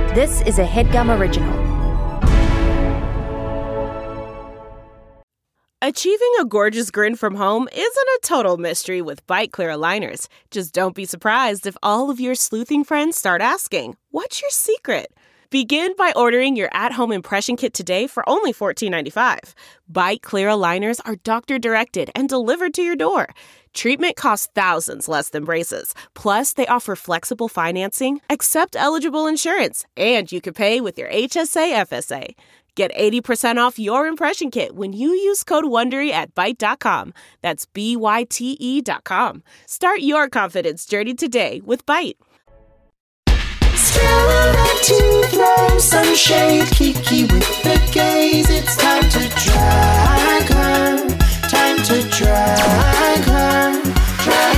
This is a HeadGum original. Achieving a gorgeous grin from home isn't a total mystery with Byte Clear aligners. Just don't be surprised if all of your sleuthing friends start asking, "What's your secret?" Begin by ordering your at-home impression kit today for only $14.95. Byte Clear aligners are doctor-directed and delivered to your door. Treatment costs thousands less than braces. Plus, they offer flexible financing, accept eligible insurance, and you can pay with your HSA FSA. Get 80% off your impression kit when you use code WONDERY at Byte.com. That's BYTE.com. Start your confidence journey today with Byte. To throw some shade, Kiki with the gaze. It's time to drag her. Time to drag her. Drag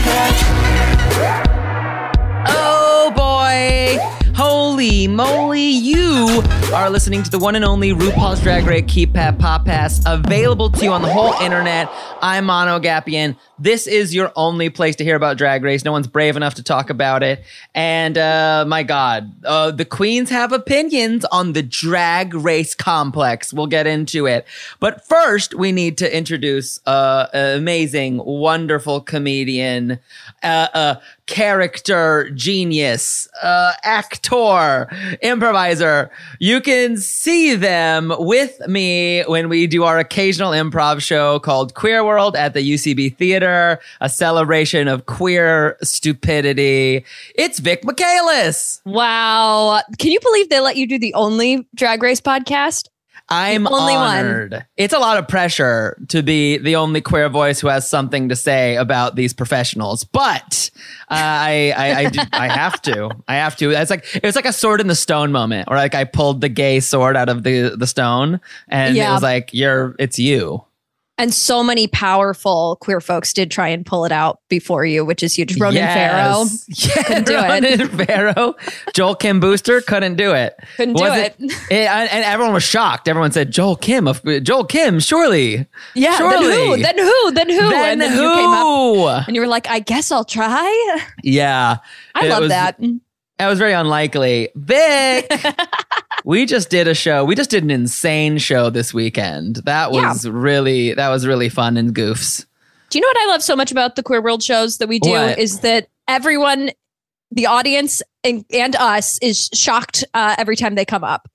her. Oh boy! Holy moly, you are listening to the one and only RuPaul's Drag Race Keep Pat Pop Pass, available to you on the whole internet. I'm Mono Gapian. This is your only place to hear about Drag Race. No one's brave enough to talk about it. And my God, the queens have opinions on the Drag Race complex. We'll get into it. But first, we need to introduce an amazing, wonderful comedian, character genius, actor, improviser. You can see them with me when we do our occasional improv show called Queer World at the UCB Theater, a celebration of queer stupidity. It's Vic Michaelis. Wow. Can you believe they let you do the only Drag Race podcast? I'm only honored. One. It's a lot of pressure to be the only queer voice who has something to say about these professionals, but I have to. I have to. It was like a sword in the stone moment, or like I pulled the gay sword out of the stone, and it was like it's you. And so many powerful queer folks did try and pull it out before you, which is huge. Ronan Farrow couldn't do Ronan Farrow. Joel Kim Booster couldn't do it. Couldn't do it. And everyone was shocked. Everyone said, Joel Kim, surely. Yeah, surely. Then who? Then who? And then who? You came up and you were like, I guess I'll try. Yeah. I love that. That was very unlikely. Vic, we just did a show. We just did an insane show this weekend. That was really fun and goofs. Do you know what I love so much about the Queer World shows that we do is that everyone, the audience and us, is shocked every time they come up.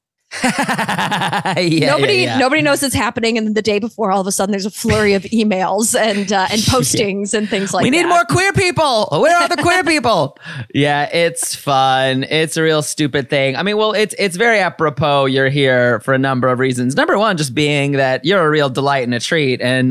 Nobody knows it's happening, and the day before, all of a sudden, there's a flurry of emails and postings and things like that. We need more queer people. Where are the queer people? Yeah, it's fun. It's a real stupid thing. I mean, well, it's very apropos. You're here for a number of reasons. Number one, just being that you're a real delight and a treat, and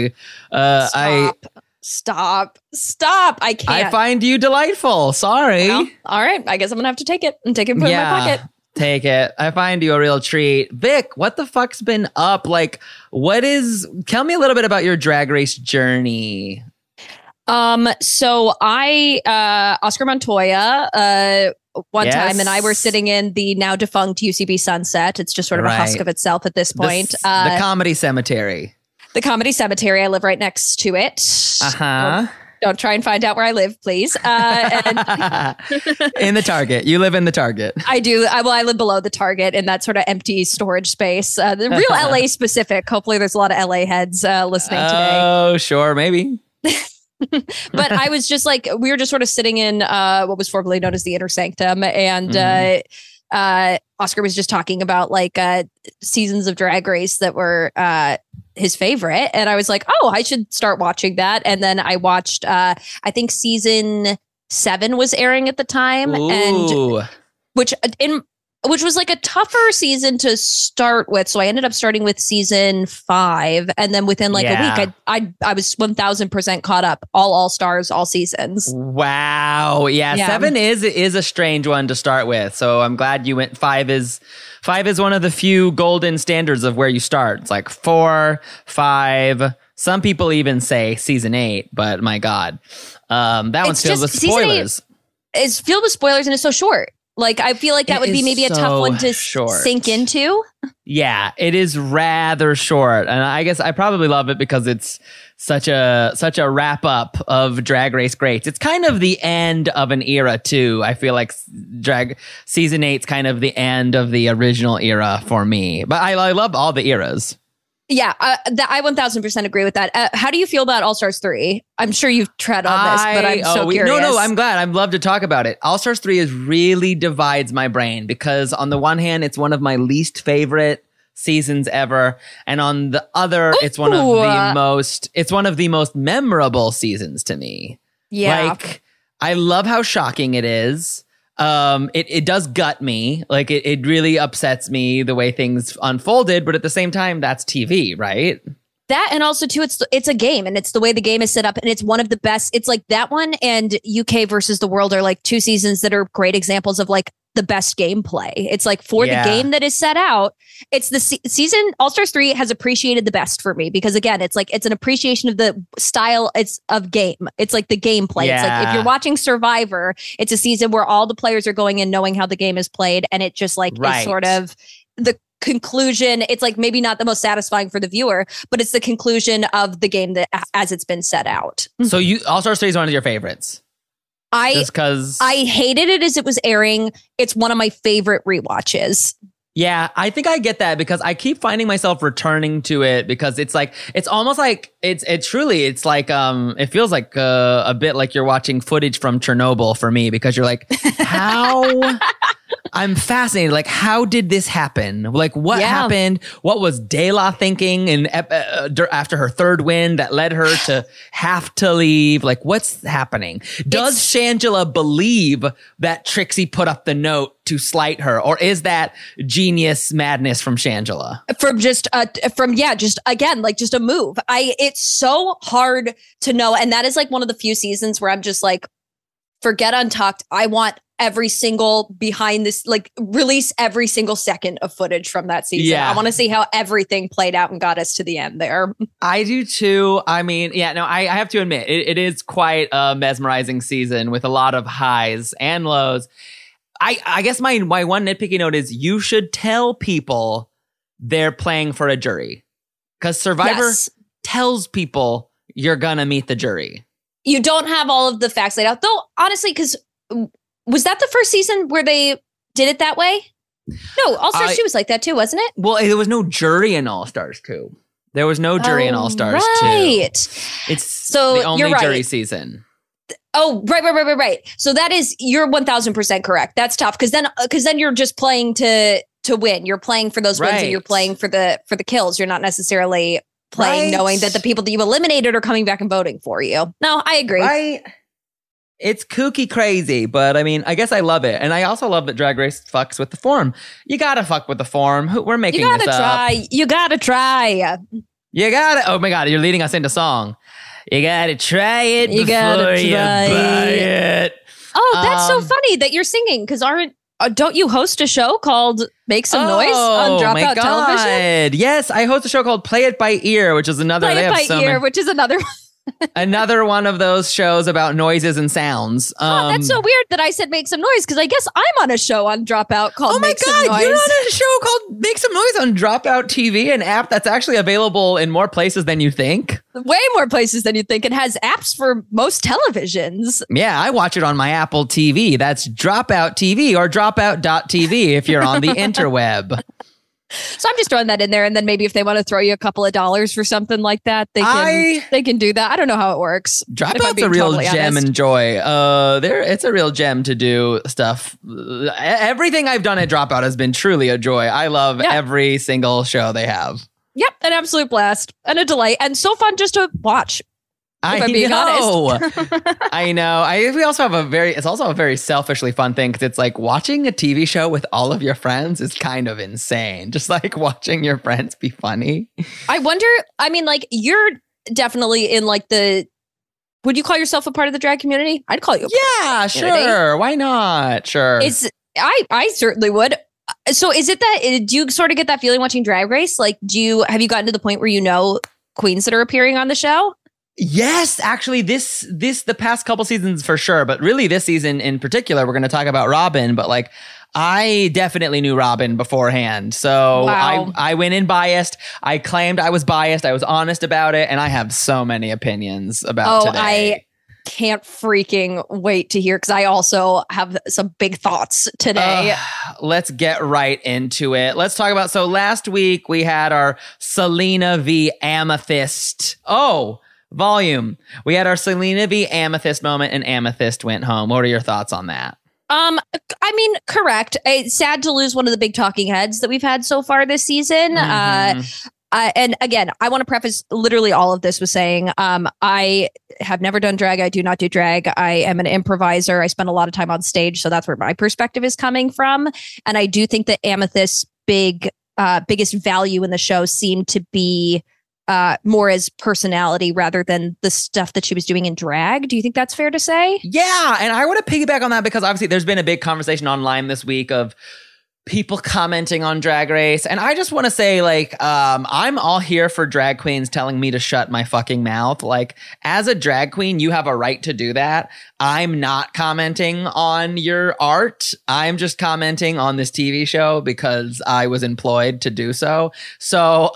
Stop. I can't. I find you delightful. Sorry. Well, all right. I guess I'm gonna have to take it and put it in my pocket. Take it. I find you a real treat. Vic, what the fuck's been up? Like, tell me a little bit about your Drag Race journey. So I, Oscar Montoya, one time, and I were sitting in the now defunct UCB Sunset. It's just sort of a husk of itself at this point. The Comedy Cemetery. The Comedy Cemetery. I live right next to it. Uh-huh. Don't try and find out where I live, please. And in the Target. You live in the Target. I do. I live below the Target in that sort of empty storage space. The real LA specific. Hopefully there's a lot of LA heads listening today. Oh, sure. Maybe. But I was just like, we were just sort of sitting in what was formerly known as the Inner Sanctum. And Oscar was just talking about like seasons of Drag Race that were his favorite. And I was like, oh, I should start watching that. And then I watched, I think season 7 was airing at the time. Ooh. And which was like a tougher season to start with. So I ended up starting with season 5. And then within like a week, I was 1000% caught up. All stars, all seasons. Wow. Yeah. 7 is a strange one to start with. So I'm glad you went. 5 is one of the few golden standards of where you start. It's like 4, 5. Some people even say season 8, but my God, that one's filled with spoilers. It's filled with spoilers and it's so short. Like, I feel like that would be maybe a tough one to sink into. Yeah, it is rather short. And I guess I probably love it because it's such a wrap up of Drag Race greats. It's kind of the end of an era too. I feel like Drag season 8's kind of the end of the original era for me. But I love all the eras. Yeah, I 1000% agree with that. How do you feel about All Stars 3? I'm sure you've tread on this, but I'm so curious. No, I'm glad. I'd love to talk about it. All Stars 3 really divides my brain because on the one hand, it's one of my least favorite seasons ever, and on the other, it's one of the most memorable seasons to me. Yeah, like I love how shocking it is. It does gut me. Like it really upsets me the way things unfolded, but at the same time, that's TV, right? That, and also too, it's a game, and it's the way the game is set up, and it's one of the best. It's like that one and UK versus the World are like two seasons that are great examples of like the best gameplay. It's like for the game that is set out, it's the season. All Stars 3 has appreciated the best for me because again, it's like it's an appreciation of the style of game. It's like the gameplay. It's like if you're watching Survivor, it's a season where all the players are going in knowing how the game is played, and it just like is sort of the conclusion. It's like maybe not the most satisfying for the viewer, but it's the conclusion of the game that as it's been set out. So All Stars 3 is one of your favorites. Just because I hated it as it was airing. It's one of my favorite rewatches. Yeah, I think I get that because I keep finding myself returning to it because it's like it's almost like it feels like a bit like you're watching footage from Chernobyl for me because you're like, how I'm fascinated. Like, how did this happen? Like, what happened? What was Dela thinking? And after her third win that led her to have to leave, like, what's happening? Does Shangela believe that Trixie put up the note to slight her, or is that genius madness from Shangela? Just a move. It's so hard to know, and that is like one of the few seasons where I'm just like, forget Untucked. I want every single behind this, like release every single second of footage from that season. Yeah. I want to see how everything played out and got us to the end there. I do too. I mean, I have to admit, it is quite a mesmerizing season with a lot of highs and lows. I guess my one nitpicky note is you should tell people they're playing for a jury because Survivor tells people you're gonna meet the jury. You don't have all of the facts laid out, though, honestly, because was that the first season where they did it that way? No, All Stars 2 was like that too, wasn't it? Well, there was no jury in All Stars 2. There was no jury in All Stars 2. It's the only jury season. Oh, right. So that is, you're 1000% correct. That's tough because then you're just playing to win. You're playing for those wins and you're playing for the kills. You're not necessarily playing knowing that the people that you eliminated are coming back and voting for you. No, I agree. Right. It's kooky crazy, but I mean, I guess I love it. And I also love that Drag Race fucks with the form. You gotta fuck with the form. We're making this up. You gotta try. Oh my God, you're leading us into song. You gotta try it before you buy it. Oh, that's so funny that you're singing because don't you host a show called Make Some Noise on Dropout Television? Yes, I host a show called Play It By Ear, which is another. Which is another one. Another one of those shows about noises and sounds. That's so weird that I said Make Some Noise because I guess I'm on a show on Dropout called Make Some Noise. You're on a show called Make Some Noise on Dropout TV, an app that's actually available in more places than you think. Way more places than you think. It has apps for most televisions. Yeah, I watch it on my Apple TV. That's Dropout TV or dropout.tv if you're on the interweb. So I'm just throwing that in there, and then maybe if they want to throw you a couple of dollars for something like that, they can do that. I don't know how it works. Dropout's a real gem and joy. It's a real gem to do stuff. Everything I've done at Dropout has been truly a joy. I love every single show they have. Yep, an absolute blast and a delight, and so fun just to watch. I know. I know. It's also a very selfishly fun thing because it's like watching a TV show with all of your friends is kind of insane. Just like watching your friends be funny. I wonder, I mean, like you're definitely in like would you call yourself a part of the drag community? I'd call you. Yeah, sure. Why not? Sure. I certainly would. So is it that, do you sort of get that feeling watching Drag Race? Like, have you gotten to the point where you know queens that are appearing on the show? Yes, actually, the past couple seasons for sure, but really this season in particular, we're going to talk about Robin. But like, I definitely knew Robin beforehand. So Wow. I went in biased. I claimed I was biased. I was honest about it. And I have so many opinions about today. I can't freaking wait to hear because I also have some big thoughts today. Let's get right into it. Let's talk about, so last week we had our Selena v. Amethyst. Volume. We had our Selena v. Amethyst moment and Amethyst went home. What are your thoughts on that? I mean, correct. It's sad to lose one of the big talking heads that we've had so far this season. And again, I want to preface literally all of this with saying, I have never done drag. I do not do drag. I am an improviser. I spend a lot of time on stage. So that's where my perspective is coming from. And I do think that Amethyst's biggest value in the show seemed to be more as personality rather than the stuff that she was doing in drag. Do you think that's fair to say? Yeah. And I want to piggyback on that because obviously there's been a big conversation online this week of people commenting on Drag Race. And I just want to say, like, I'm all here for drag queens telling me to shut my fucking mouth. Like, as a drag queen, you have a right to do that. I'm not commenting on your art. I'm just commenting on this TV show because I was employed to do so. So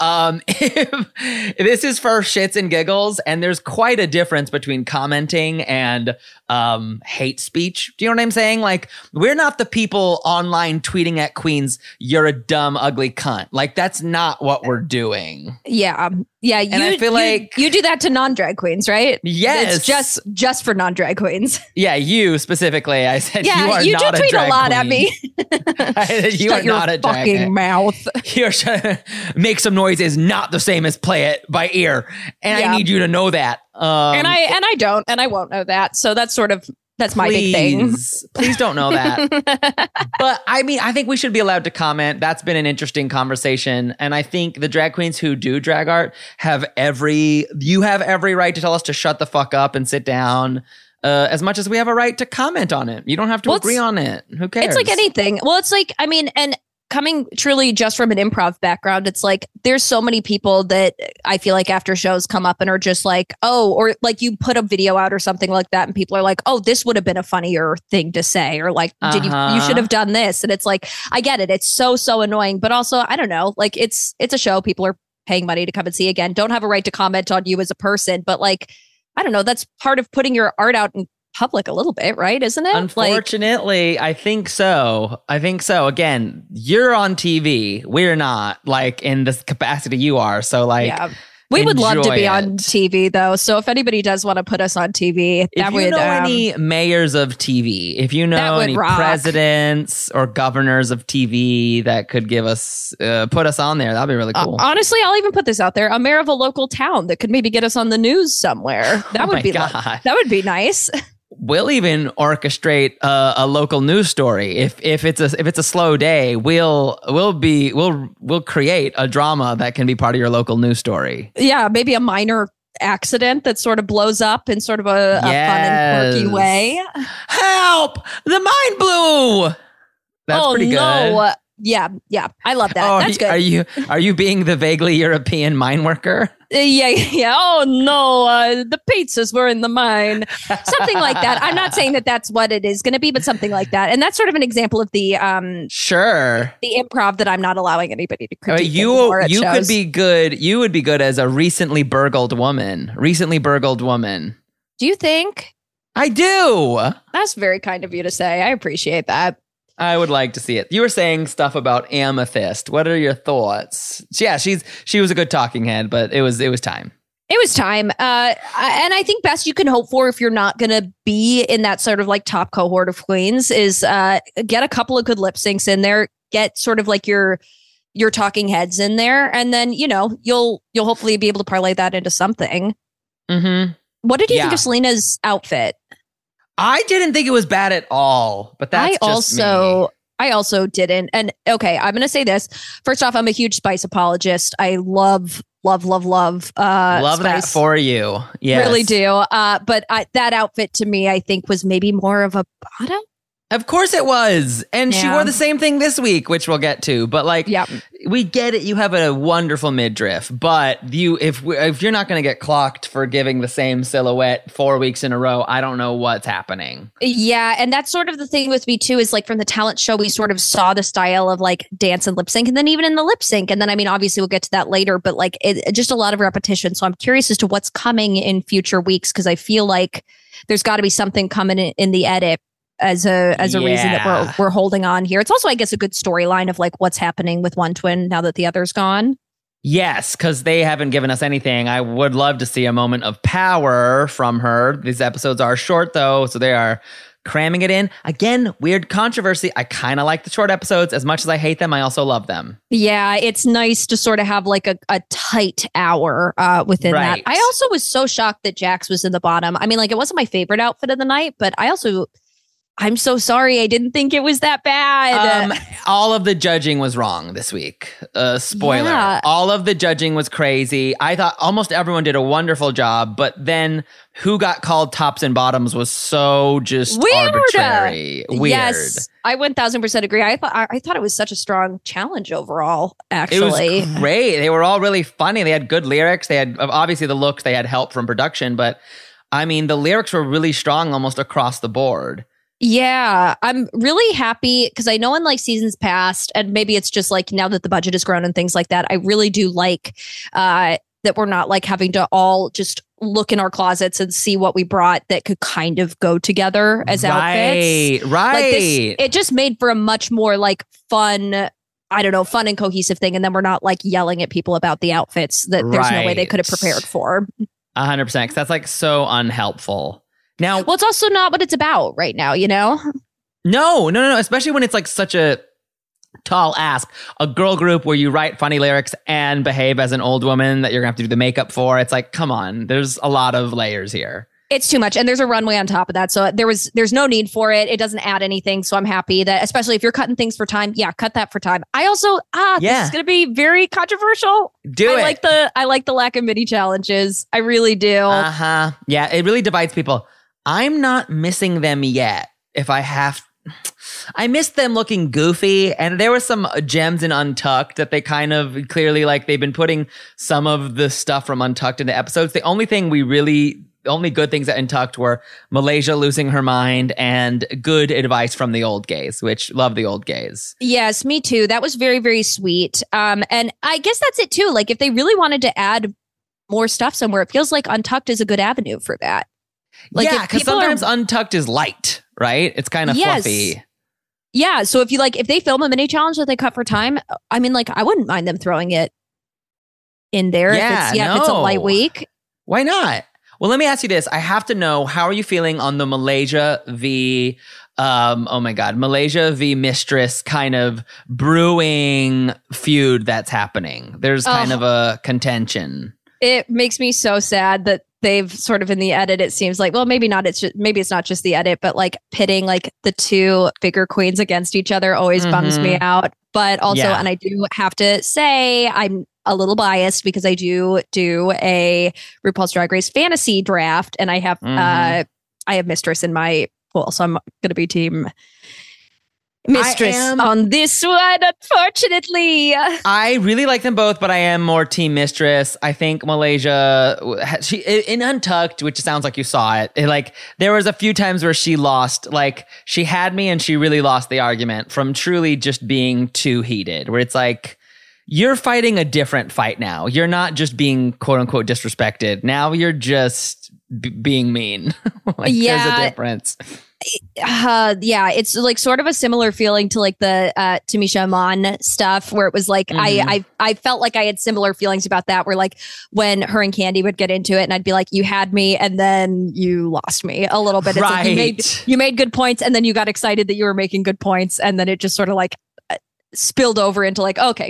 if this is for shits and giggles, and there's quite a difference between commenting and hate speech. Do you know what I'm saying? Like, we're not the people online tweeting at queens, "You're a dumb, ugly cunt." Like, that's not what we're doing. Yeah. Yeah. And I feel like you do that to non-drag queens, right? Yes. It's just for non-drag queens. Yeah, you specifically. I said Yeah, you are you not do tweet a drag a lot queen. at me. You are not a drag fucking queen. mouth. You're trying to make some noise is not the same as play it by ear, and Yeah. I need you to know that. And I don't, and I won't know that. So that's my big thing. Please don't know that. But I mean, I think we should be allowed to comment. That's been an interesting conversation. And I think the drag queens who do drag art have every right to tell us to shut the fuck up and sit down. As much as we have a right to comment on it. You don't have to agree on it. Who cares? It's like anything. Well, it's like, I mean, and coming truly just from an improv background, it's like there's so many people that I feel like after shows come up and are just like, oh, or like you put a video out or something like that and people are like, oh, this would have been a funnier thing to say, or like, you should have done this. And it's like, I get it. It's so annoying. But also, I don't know, like it's a show. People are paying money to come and see. Again, don't have a right to comment on you as a person. But like, I don't know, that's part of putting your art out in public a little bit, right? Isn't it? Unfortunately, I think so. Again, you're on TV. We're not, like, in this capacity you are. So, like, yeah. We would love to enjoy be it. on TV, though. So if anybody does want to put us on TV, If you know any mayors of TV, if you know would any rock. presidents or governors of TV that could give us, put us on there, that'd be really cool. Honestly, I'll even put this out there: a mayor of a local town that could maybe get us on the news somewhere. That would be that would be nice. We'll even orchestrate a local news story. If it's a slow day, we'll create a drama that can be part of your local news story. Yeah, maybe a minor accident that sort of blows up in sort of a fun and quirky way. Help! The mind blew. That's pretty good. No. Yeah, I love that. That's good. Are you being the vaguely European mine worker? Yeah. Oh no, the pizzas were in the mine. Something like that. I'm not saying that that's what it is going to be, but something like that. And that's sort of an example of the sure the improv that I'm not allowing anybody to critique. You could be good. You would be good as a recently burgled woman. Do you think? I do. That's very kind of you to say. I appreciate that. I would like to see it. You were saying stuff about Amethyst. What are your thoughts? Yeah, she was a good talking head, but it was time. It was time. And I think best you can hope for if you're not going to be in that sort of like top cohort of queens is get a couple of good lip syncs in there, get sort of like your talking heads in there. And then, you'll hopefully be able to parlay that into something. Mm-hmm. What did you think of Selena's outfit? I didn't think it was bad at all, but that's me. I also didn't. And okay, I'm going to say this. First off, I'm a huge Spice apologist. I love Spice. That for you. Yes. Really do. But that outfit to me, I think was maybe more of a bottom. Of course it was. And she wore the same thing this week, which we'll get to. But like, we get it. You have a wonderful midriff, but if you're not going to get clocked for giving the same silhouette 4 weeks in a row, I don't know what's happening. Yeah, and that's sort of the thing with me too. Is like from the talent show, we sort of saw the style of like dance and lip sync, and then even in the lip sync, and then I mean, obviously we'll get to that later, but like just a lot of repetition. So I'm curious as to what's coming in future weeks because I feel like there's got to be something coming in the edit as a reason that we're holding on here. It's also, I guess, a good storyline of like what's happening with one twin now that the other's gone. Yes, because they haven't given us anything. I would love to see a moment of power from her. These episodes are short though, so they are cramming it in. Again, weird controversy. I kind of like the short episodes. As much as I hate them, I also love them. Yeah, it's nice to sort of have like a tight hour within that. I also was so shocked that Jax was in the bottom. I mean, like it wasn't my favorite outfit of the night, but I'm so sorry. I didn't think it was that bad. All of the judging was wrong this week. Spoiler. Yeah. All of the judging was crazy. I thought almost everyone did a wonderful job, but then who got called tops and bottoms was so just arbitrary. Weird. Yes, I 1000% agree. I thought it was such a strong challenge overall, actually. It was great. They were all really funny. They had good lyrics. They had obviously the looks. They had help from production, but I mean, the lyrics were really strong almost across the board. Yeah, I'm really happy because I know in like seasons past, and maybe it's just like now that the budget has grown and things like that, I really do like that we're not like having to all just look in our closets and see what we brought that could kind of go together as outfits. Right. Like this, it just made for a much more like fun, I don't know, fun and cohesive thing. And then we're not like yelling at people about the outfits that there's no way they could have prepared for. 100%. Because that's like so unhelpful. Now, well, it's also not what it's about right now, you know? No. Especially when it's like such a tall ask. A girl group where you write funny lyrics and behave as an old woman that you're going to have to do the makeup for. It's like, come on. There's a lot of layers here. It's too much. And there's a runway on top of that. So there's no need for it. It doesn't add anything. So I'm happy that, especially if you're cutting things for time, cut that for time. I also, this is going to be very controversial. I like the lack of mini challenges. I really do. Yeah, it really divides people. I'm not missing them yet. I missed them looking goofy, and there were some gems in Untucked that they kind of clearly like they've been putting some of the stuff from Untucked into episodes. The only good things that Untucked were Malaysia losing her mind and good advice from the old gays, which love the old gays. Yes, me too. That was very, very sweet. And I guess that's it too. Like if they really wanted to add more stuff somewhere, it feels like Untucked is a good avenue for that. Like because sometimes Untucked is light, right? It's kind of fluffy. Yeah, so if they film a mini challenge that they cut for time, I mean, like I wouldn't mind them throwing it in there if it's a light week. Why not? Well, let me ask you this. I have to know, how are you feeling on the Malaysia v. Malaysia v. Mistress kind of brewing feud that's happening? There's kind of a contention. It makes me so sad that they've sort of in the edit, it seems like, well, maybe it's not just the edit, but like pitting like the two bigger queens against each other always bums me out. But also, and I do have to say, I'm a little biased because I do a RuPaul's Drag Race fantasy draft, and I have Mistress in my pool, so I'm going to be team Mistress on this one, unfortunately. I really like them both, but I am more team Mistress. I think Malaysia, she in Untucked, which sounds like you saw it, like there was a few times where she lost, like she had me and she really lost the argument from truly just being too heated, where it's like, you're fighting a different fight now. You're not just being quote unquote disrespected. Now you're just being mean. There's a difference. It's like sort of a similar feeling to like the Tamisha Iman stuff, where it was like I felt like I had similar feelings about that, where like when her and Candy would get into it and I'd be like, you had me and then you lost me a little bit. It's like you made good points and then you got excited that you were making good points, and then it just sort of like spilled over into like, but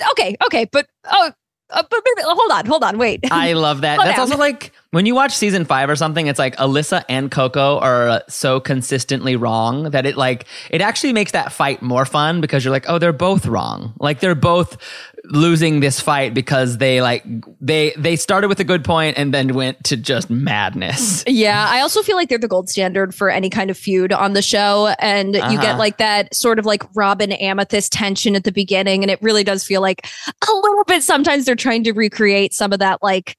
hold on, wait. I love that. That's also like when you watch season 5 or something, it's like Alyssa and Coco are so consistently wrong that it actually makes that fight more fun, because you're like, oh, they're both wrong. Like they're both losing this fight because they started with a good point and then went to just madness. Yeah, I also feel like they're the gold standard for any kind of feud on the show. And you get like that sort of like Robin Amethyst tension at the beginning. And it really does feel like a little bit sometimes they're trying to recreate some of that like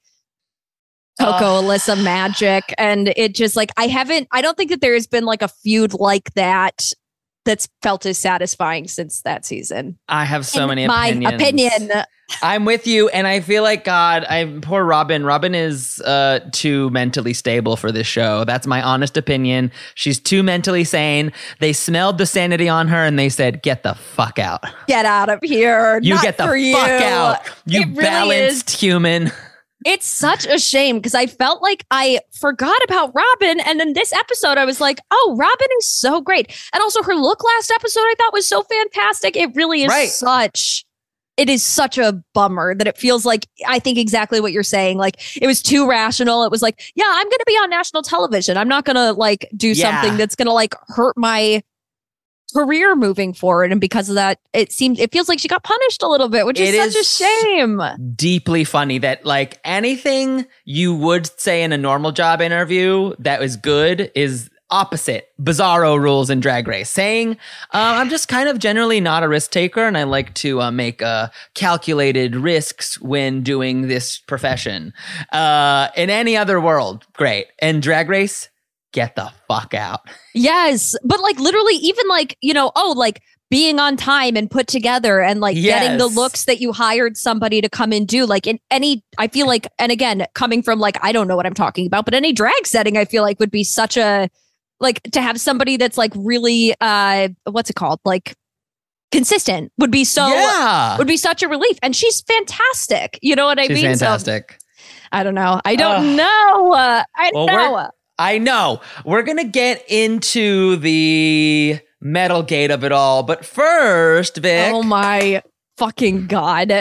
Coco Alyssa magic. And it just like, I don't think that there has been like a feud like that that's felt as satisfying since that season. I have so many opinions. My opinion. I'm with you, and I feel like poor Robin. Robin is too mentally stable for this show. That's my honest opinion. She's too mentally sane. They smelled the sanity on her, and they said, "Get the fuck out. Get out of here. You Not get the for fuck you. out. You It really balanced human." It's such a shame because I felt like I forgot about Robin. And then this episode, I was like, oh, Robin is so great. And also her look last episode, I thought was so fantastic. It really is it is such a bummer that it feels like, I think exactly what you're saying. Like it was too rational. It was like, yeah, I'm going to be on national television. I'm not going to like do something that's going to like hurt my career moving forward. And because of that, it feels like she got punished a little bit, which is such a shame. Deeply funny that like anything you would say in a normal job interview that was good is opposite bizarro rules in Drag Race. Saying, I'm just kind of generally not a risk taker and I like to make calculated risks when doing this profession. In any other world, great. In Drag Race, get the fuck out. Yes. But like literally even like, like being on time and put together and like getting the looks that you hired somebody to come and do, like in any, I feel like, and again, coming from like, I don't know what I'm talking about, but any drag setting, I feel like would be such a, like to have somebody that's like really, what's it called? Like consistent would be would be such a relief. And she's fantastic. You know what I mean? She's fantastic. So, I don't know. I don't know. I know. We're going to get into the metal gate of it all. But first, Vic. Oh, my fucking God.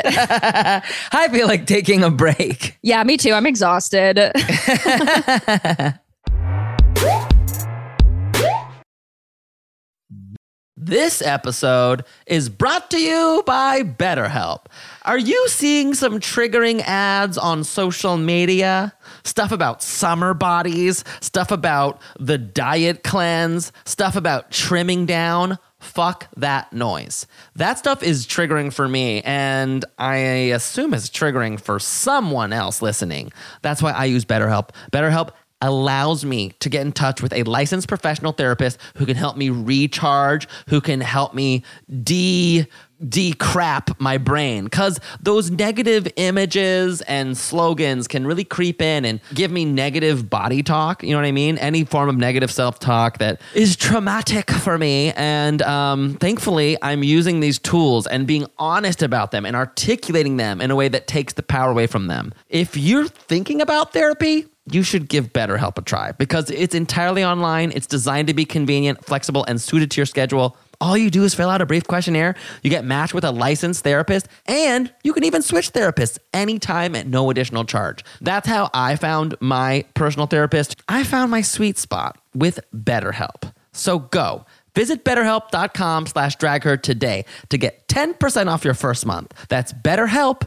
I feel like taking a break. Yeah, me too. I'm exhausted. This episode is brought to you by BetterHelp. Are you seeing some triggering ads on social media? Stuff about summer bodies, stuff about the diet cleanse, stuff about trimming down. Fuck that noise. That stuff is triggering for me, and I assume it's triggering for someone else listening. That's why I use BetterHelp. BetterHelp allows me to get in touch with a licensed professional therapist who can help me recharge, who can help me de-crap my brain. Because those negative images and slogans can really creep in and give me negative body talk. You know what I mean? Any form of negative self-talk that is traumatic for me. And thankfully, I'm using these tools and being honest about them and articulating them in a way that takes the power away from them. If you're thinking about therapy, you should give BetterHelp a try because it's entirely online. It's designed to be convenient, flexible, and suited to your schedule. All you do is fill out a brief questionnaire. You get matched with a licensed therapist, and you can even switch therapists anytime at no additional charge. That's how I found my personal therapist. I found my sweet spot with BetterHelp. So go. Visit BetterHelp.com/dragher today to get 10% off your first month. That's BetterHelp,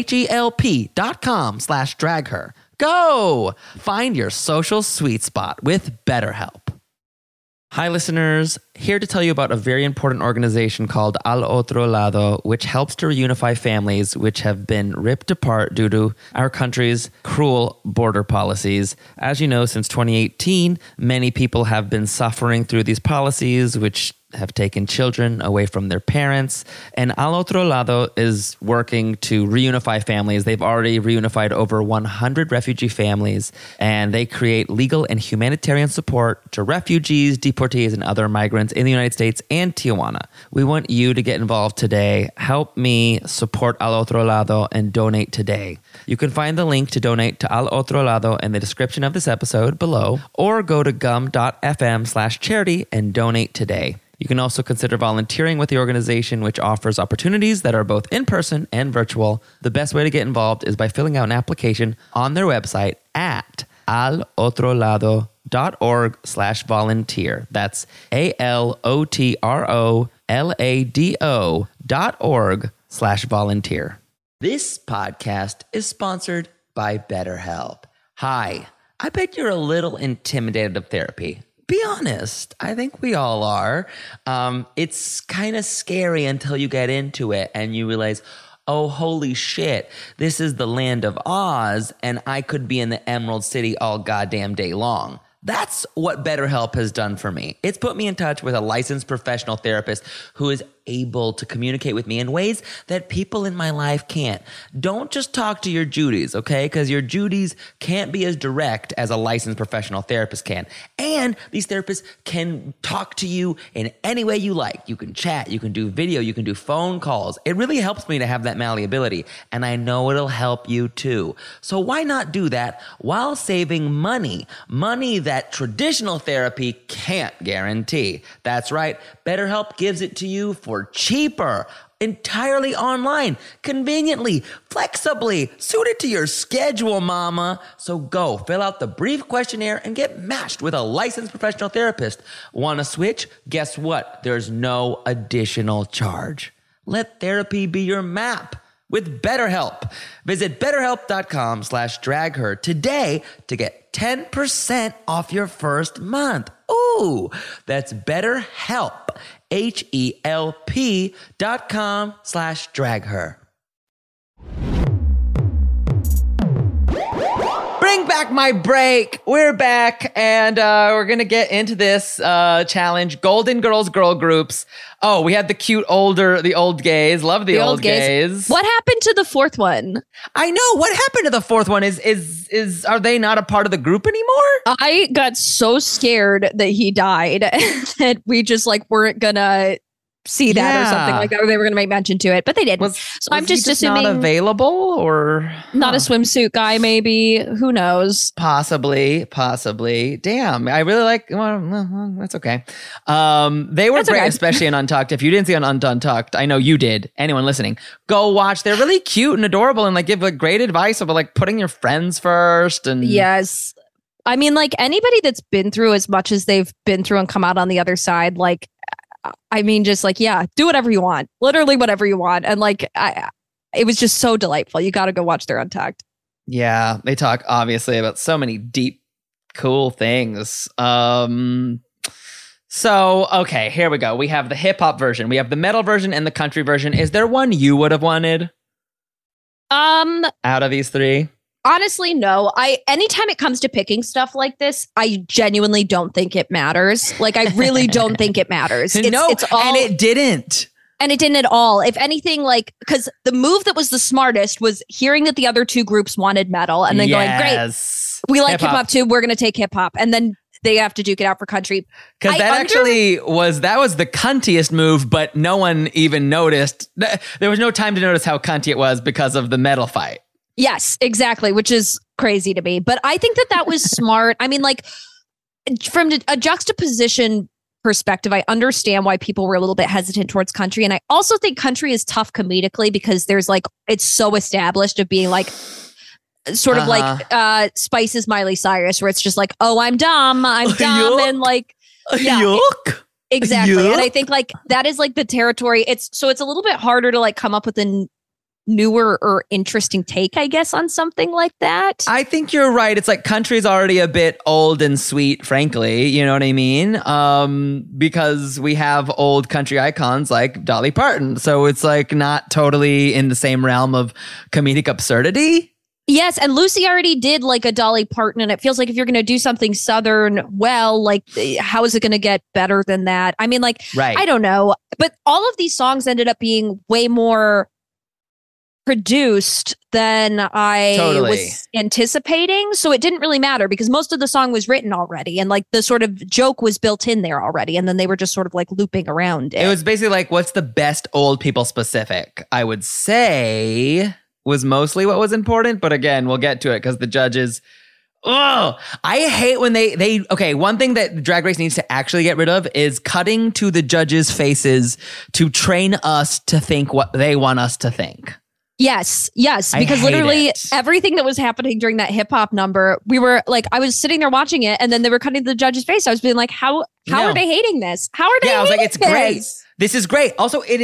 HELP.com/dragher. Go! Find your social sweet spot with BetterHelp. Hi, listeners. Here to tell you about a very important organization called Al Otro Lado, which helps to reunify families which have been ripped apart due to our country's cruel border policies. As you know, since 2018, many people have been suffering through these policies, which have taken children away from their parents. And Al Otro Lado is working to reunify families. They've already reunified over 100 refugee families, and they create legal and humanitarian support to refugees, deportees, and other migrants in the United States and Tijuana. We want you to get involved today. Help me support Al Otro Lado and donate today. You can find the link to donate to Al Otro Lado in the description of this episode below, or go to gum.fm/charity and donate today. You can also consider volunteering with the organization, which offers opportunities that are both in-person and virtual. The best way to get involved is by filling out an application on their website at alotrolado.org/volunteer. That's ALOTROLADO.org/volunteer. This podcast is sponsored by BetterHelp. Hi, I bet you're a little intimidated of therapy. Be honest, I think we all are. It's kind of scary until you get into it and you realize, oh, holy shit, this is the land of Oz and I could be in the Emerald City all goddamn day long. That's what BetterHelp has done for me. It's put me in touch with a licensed professional therapist who is able to communicate with me in ways that people in my life can't. Don't just talk to your Judies, okay? Because your Judies can't be as direct as a licensed professional therapist can. And these therapists can talk to you in any way you like. You can chat, you can do video, you can do phone calls. It really helps me to have that malleability, and I know it'll help you too. So why not do that while saving money? Money that traditional therapy can't guarantee. That's right. BetterHelp gives it to you for cheaper, entirely online, conveniently, flexibly, suited to your schedule, mama. So go fill out the brief questionnaire and get matched with a licensed professional therapist. Want to switch? Guess what? There's no additional charge. Let therapy be your map with BetterHelp. Visit BetterHelp.com/dragher today to get 10% off your first month. Ooh, that's BetterHelp. HELP.com/dragher. Bring back my break. We're back, and we're going to get into this challenge. Golden Girls girl groups. Oh, we had the old gays. Love the old gays. What happened to the fourth one? I know. What happened to the fourth one? Are they not a part of the group anymore? I got so scared that he died that we just weren't gonna see that or something like that, or they were gonna make mention to it, but they didn't. So I'm just assuming not available, or not a swimsuit guy, maybe. Who knows? Possibly. Damn, I really like. Well, that's okay. They were great, especially in Untucked. If you didn't see on Untucked, I know you did. Anyone listening, go watch. They're really cute and adorable, and give great advice about putting your friends first. And yes, I mean, anybody that's been through as much as they've been through and come out on the other side, I mean, just do whatever you want, literally whatever you want. And it was just so delightful. You got to go watch their Untucked. Yeah. They talk obviously about so many deep, cool things. So, okay, here we go. We have the hip hop version. We have the metal version and the country version. Is there one you would have wanted? Out of these three? Honestly, no. Anytime it comes to picking stuff like this, I genuinely don't think it matters. I really don't think it matters. And it didn't. And it didn't at all. If anything, because the move that was the smartest was hearing that the other two groups wanted metal and then going, great, we like hip hop too. We're going to take hip hop. And then they have to duke it out for country. Because that was the cuntiest move, but no one even noticed. There was no time to notice how cunty it was because of the metal fight. Yes, exactly, which is crazy to me. But I think that was smart. I mean, from a juxtaposition perspective, I understand why people were a little bit hesitant towards country. And I also think country is tough comedically because there's it's so established of being sort of Spice's Miley Cyrus, where it's just oh, I'm dumb and yuck. Exactly. Yuck. And I think that is the territory. It's a little bit harder to come up with a newer or interesting take, I guess, on something like that. I think you're right. It's country's already a bit old and sweet, frankly. You know what I mean? Because we have old country icons like Dolly Parton. So it's not totally in the same realm of comedic absurdity. Yes, and Lucy already did a Dolly Parton, and it feels if you're going to do something Southern, how is it going to get better than that? I mean, right. I don't know. But all of these songs ended up being way more produced than I was anticipating. So it didn't really matter because most of the song was written already and the sort of joke was built in there already. And then they were just sort of looping around it. It was basically what's the best old people specific, I would say, was mostly what was important. But again, we'll get to it because the judges... Oh, I hate when they okay. One thing that Drag Race needs to actually get rid of is cutting to the judges' faces to train us to think what they want us to think. Yes, because literally everything that was happening during that hip hop number, we were I was sitting there watching it and then they were cutting to the judge's face. I was being how are they hating this? How are they hating it's this? great. This is great. Also, it is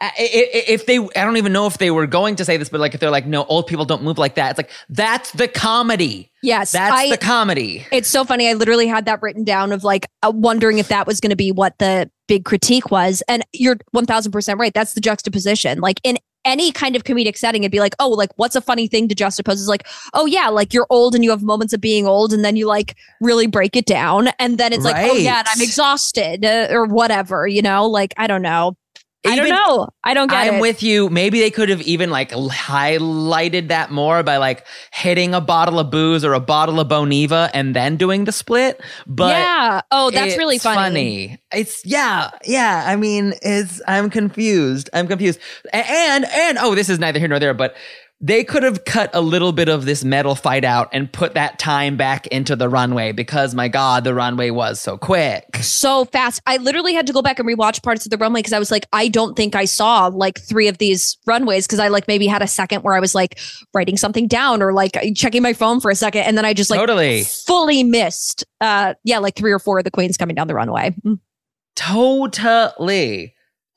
if they, I don't even know if they were going to say this, but like if they're like, no, old people don't move like that. It's like, that's the comedy. Yes. That's the comedy. It's so funny. I literally had that written down of like wondering if that was going to be what the big critique was. And you're 1000% right. That's the juxtaposition. Like in any kind of comedic setting, it'd be like, oh, like what's a funny thing to juxtapose? Is like, oh yeah, like you're old and you have moments of being old, and then you like really break it down, and then it's like, oh yeah, and I'm exhausted or whatever, you know, like I don't know. I don't know. I don't get it. I'm with you. Maybe they could have even like highlighted that more by like hitting a bottle of booze or a bottle of Boniva and then doing the split. But yeah. Oh, that's really funny. It's yeah. I mean, I'm confused. And oh, this is neither here nor there, but they could have cut a little bit of this metal fight out and put that time back into the runway, because my God, the runway was so quick. So fast. I literally had to go back and rewatch parts of the runway because I was like, I don't think I saw like 3 of these runways, because I like maybe had a second where I was like writing something down or like checking my phone for a second. And then I just like fully missed like 3 or 4 of the queens coming down the runway. Totally.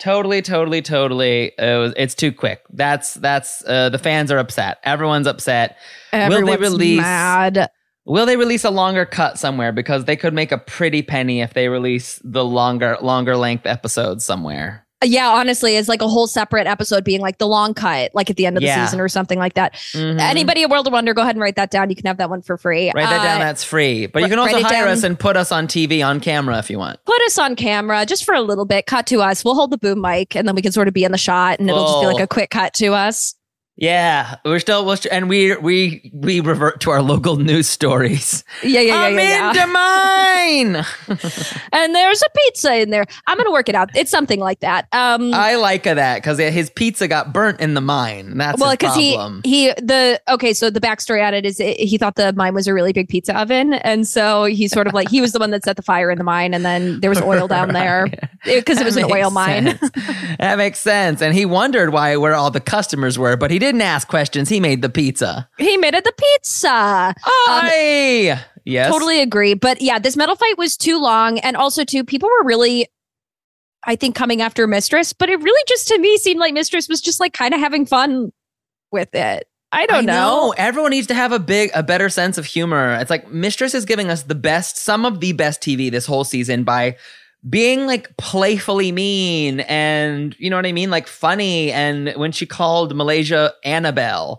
It's too quick. That's the fans are upset. Everyone's upset. Everyone's mad. Will they release a longer cut somewhere? Because they could make a pretty penny if they release the longer length episodes somewhere. Yeah, honestly, it's like a whole separate episode being like the long cut, like at the end of the season or something like that. Mm-hmm. Anybody at World of Wonder, go ahead and write that down. You can have that one for free. Write that down. That's free. But you can also hire us and put us on TV on camera if you want. Put us on camera just for a little bit. Cut to us. We'll hold the boom mic, and then we can sort of be in the shot, and it'll just be like a quick cut to us. Yeah, and we revert to our local news stories. I'm into mine. And there's a pizza in there. I'm gonna work it out. It's something like that. I like that because his pizza got burnt in the mine. That's his problem. So the backstory on it is he thought the mine was a really big pizza oven, and so he sort of like he was the one that set the fire in the mine, and then there was oil down there because it was an oil mine. That makes sense. And he wondered where all the customers were, but he didn't ask questions. He made the pizza. Yes. Totally agree. But yeah, this metal fight was too long. And also too, people were really, I think, coming after Mistress, but it really just to me seemed like Mistress was just like kind of having fun with it. I don't know. Everyone needs to have a better sense of humor. It's like Mistress is giving us some of the best TV this whole season by being like playfully mean and, you know what I mean? Like funny. And when she called Malaysia Annabelle,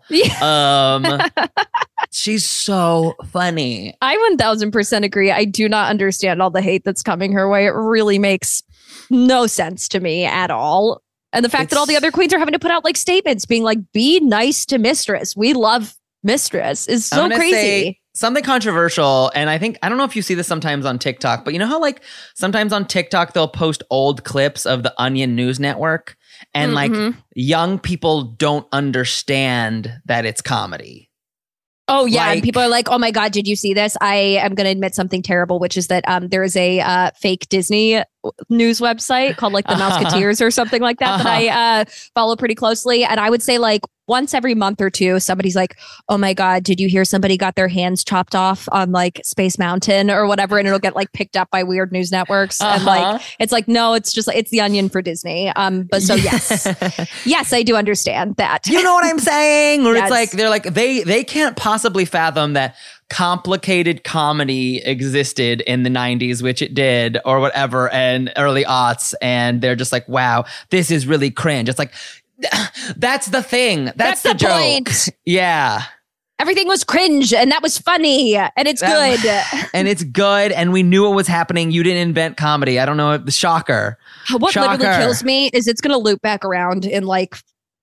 she's so funny. I 1000% agree. I do not understand all the hate that's coming her way. It really makes no sense to me at all. And the fact that all the other queens are having to put out like statements being like, be nice to Mistress. We love Mistress is so crazy. Something controversial, and I don't know if you see this sometimes on TikTok, but you know how like sometimes on TikTok they'll post old clips of the Onion News Network, and like young people don't understand that it's comedy. Oh yeah, and people are like, "Oh my God, did you see this?" I am going to admit something terrible, which is that there is a fake Disney news website called like the Mouseketeers or something like that that I follow pretty closely, and I would say like once every month or two, somebody's like, "Oh my God, did you hear somebody got their hands chopped off on like Space Mountain or whatever?" And it'll get like picked up by weird news networks, and like it's like no, it's just like it's the Onion for Disney. But so yes, I do understand that. You know what I'm saying? Or it's like they're like they can't possibly fathom that complicated comedy existed in the 90s, which it did, or whatever, and early aughts, and they're just like, wow, this is really cringe. It's like, that's the thing. That's the joke. Point. Yeah. Everything was cringe, and that was funny, and it's good. And it's good, and we knew what was happening. You didn't invent comedy. I don't know. The shocker. What literally kills me is it's going to loop back around in like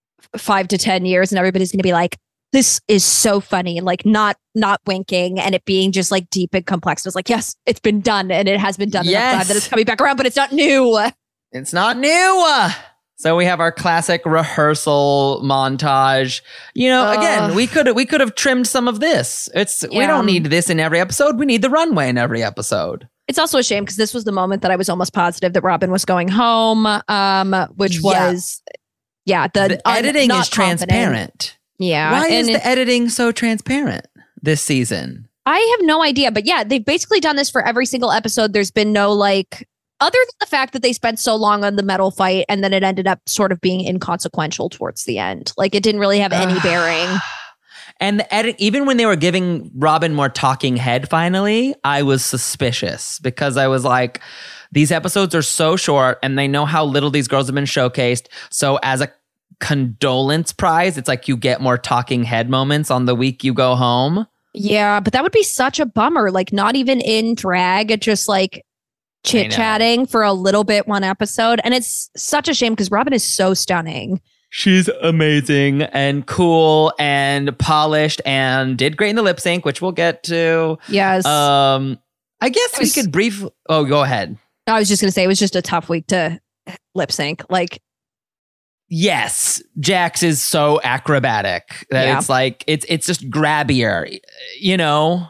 5 to 10 years, and everybody's going to be like, this is so funny, like not winking, and it being just like deep and complex. It's like, yes, it's been done, and it has been done enough time that it's coming back around, but it's not new. It's not new. So we have our classic rehearsal montage. You know, again, we could have trimmed some of this. We don't need this in every episode. We need the runway in every episode. It's also a shame because this was the moment that I was almost positive that Robin was going home, which was the editing is transparent. Yeah. Why is the editing so transparent this season? I have no idea. But yeah, they've basically done this for every single episode. There's been no like Other than the fact that they spent so long on the medal fight and then it ended up sort of being inconsequential towards the end. Like it didn't really have any bearing. And the edit, even when they were giving Robin more talking head finally, I was suspicious because I was like, these episodes are so short and they know how little these girls have been showcased. So as a condolence prize, it's like you get more talking head moments on the week you go home. Yeah, but that would be such a bummer. Like not even in drag, just like chit-chatting for a little bit one episode. And it's such a shame because Robin is so stunning. She's amazing and cool and polished and did great in the lip sync, which we'll get to. Yes. I guess we could brief. Oh, go ahead. I was just going to say it was just a tough week to lip sync. Like, yes, Jax is so acrobatic that it's like it's just grabbier, you know.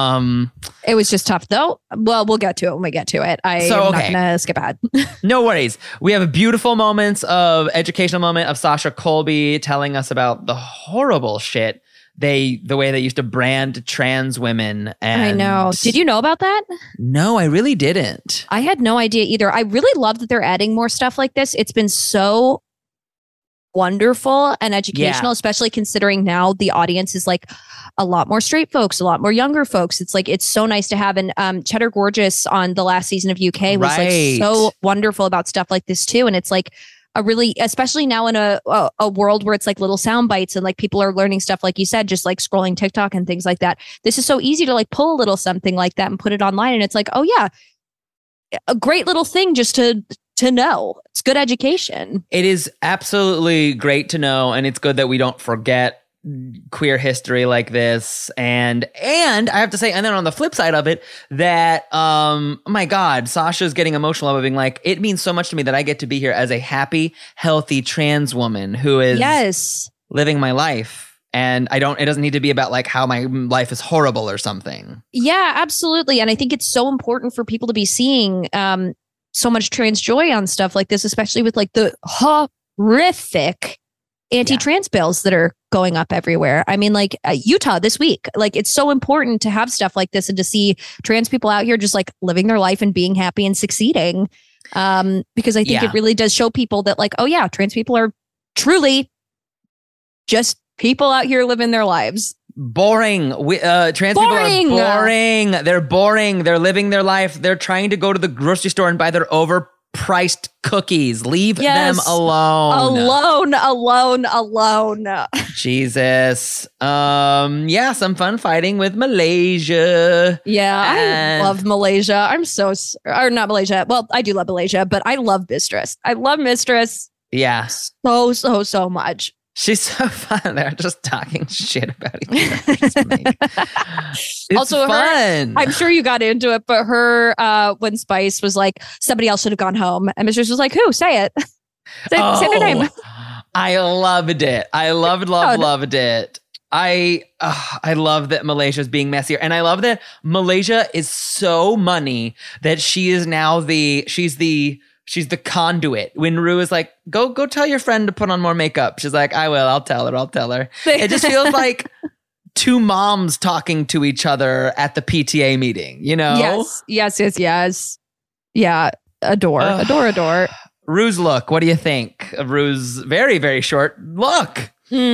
It was just tough though. Well, we'll get to it when we get to it. I'm not gonna skip ahead. No worries. We have a beautiful moments of educational moment of Sasha Colby telling us about the horrible shit the way they used to brand trans women. And I know. Did you know about that? No, I really didn't. I had no idea either. I really love that they're adding more stuff like this. It's been so wonderful and educational, especially considering now the audience is like a lot more straight folks, a lot more younger folks. It's like, it's so nice to have. And Cheddar Gorgeous on the last season of UK was like so wonderful about stuff like this too. And it's like a really, especially now in a world where it's like little sound bites and like people are learning stuff, like you said, just like scrolling TikTok and things like that. This is so easy to like pull a little something like that and put it online. And it's like, oh yeah, a great little thing just to know. It's good education. It is absolutely great to know. And it's good that we don't forget queer history like this. And I have to say, and then on the flip side of it, that, oh my God, Sasha's getting emotional about being like, it means so much to me that I get to be here as a happy, healthy trans woman who is living my life. And it doesn't need to be about like how my life is horrible or something. Yeah, absolutely. And I think it's so important for people to be seeing, so much trans joy on stuff like this, especially with like the horrific anti-trans bills that are going up everywhere. I mean, like Utah this week, like it's so important to have stuff like this and to see trans people out here just like living their life and being happy and succeeding. Because I think it really does show people that like, oh yeah, trans people are truly just people out here living their lives. Boring. Trans people are boring. They're boring. They're living their life. They're trying to go to the grocery store and buy their overpriced cookies. Leave them alone. Alone. Jesus. Some fun fighting with Malaysia. Yeah, I love Malaysia. Or not Malaysia. Well, I do love Malaysia, but I love Mistress. I love Mistress. Yeah. So much. She's so fun. They're just talking shit about each other. It's also fun. I'm sure you got into it, but her, when Spice was like, somebody else should have gone home. And Mistress was like, who? Say it. Say their name. I loved it. I loved it. I love that Malaysia is being messier. And I love that Malaysia is so money that she is now she's the conduit. When Rue is like, go tell your friend to put on more makeup. She's like, I will. I'll tell her. It just feels like two moms talking to each other at the PTA meeting, you know? Yes. Yeah. Adore. Rue's look. What do you think of Rue's very, very short look?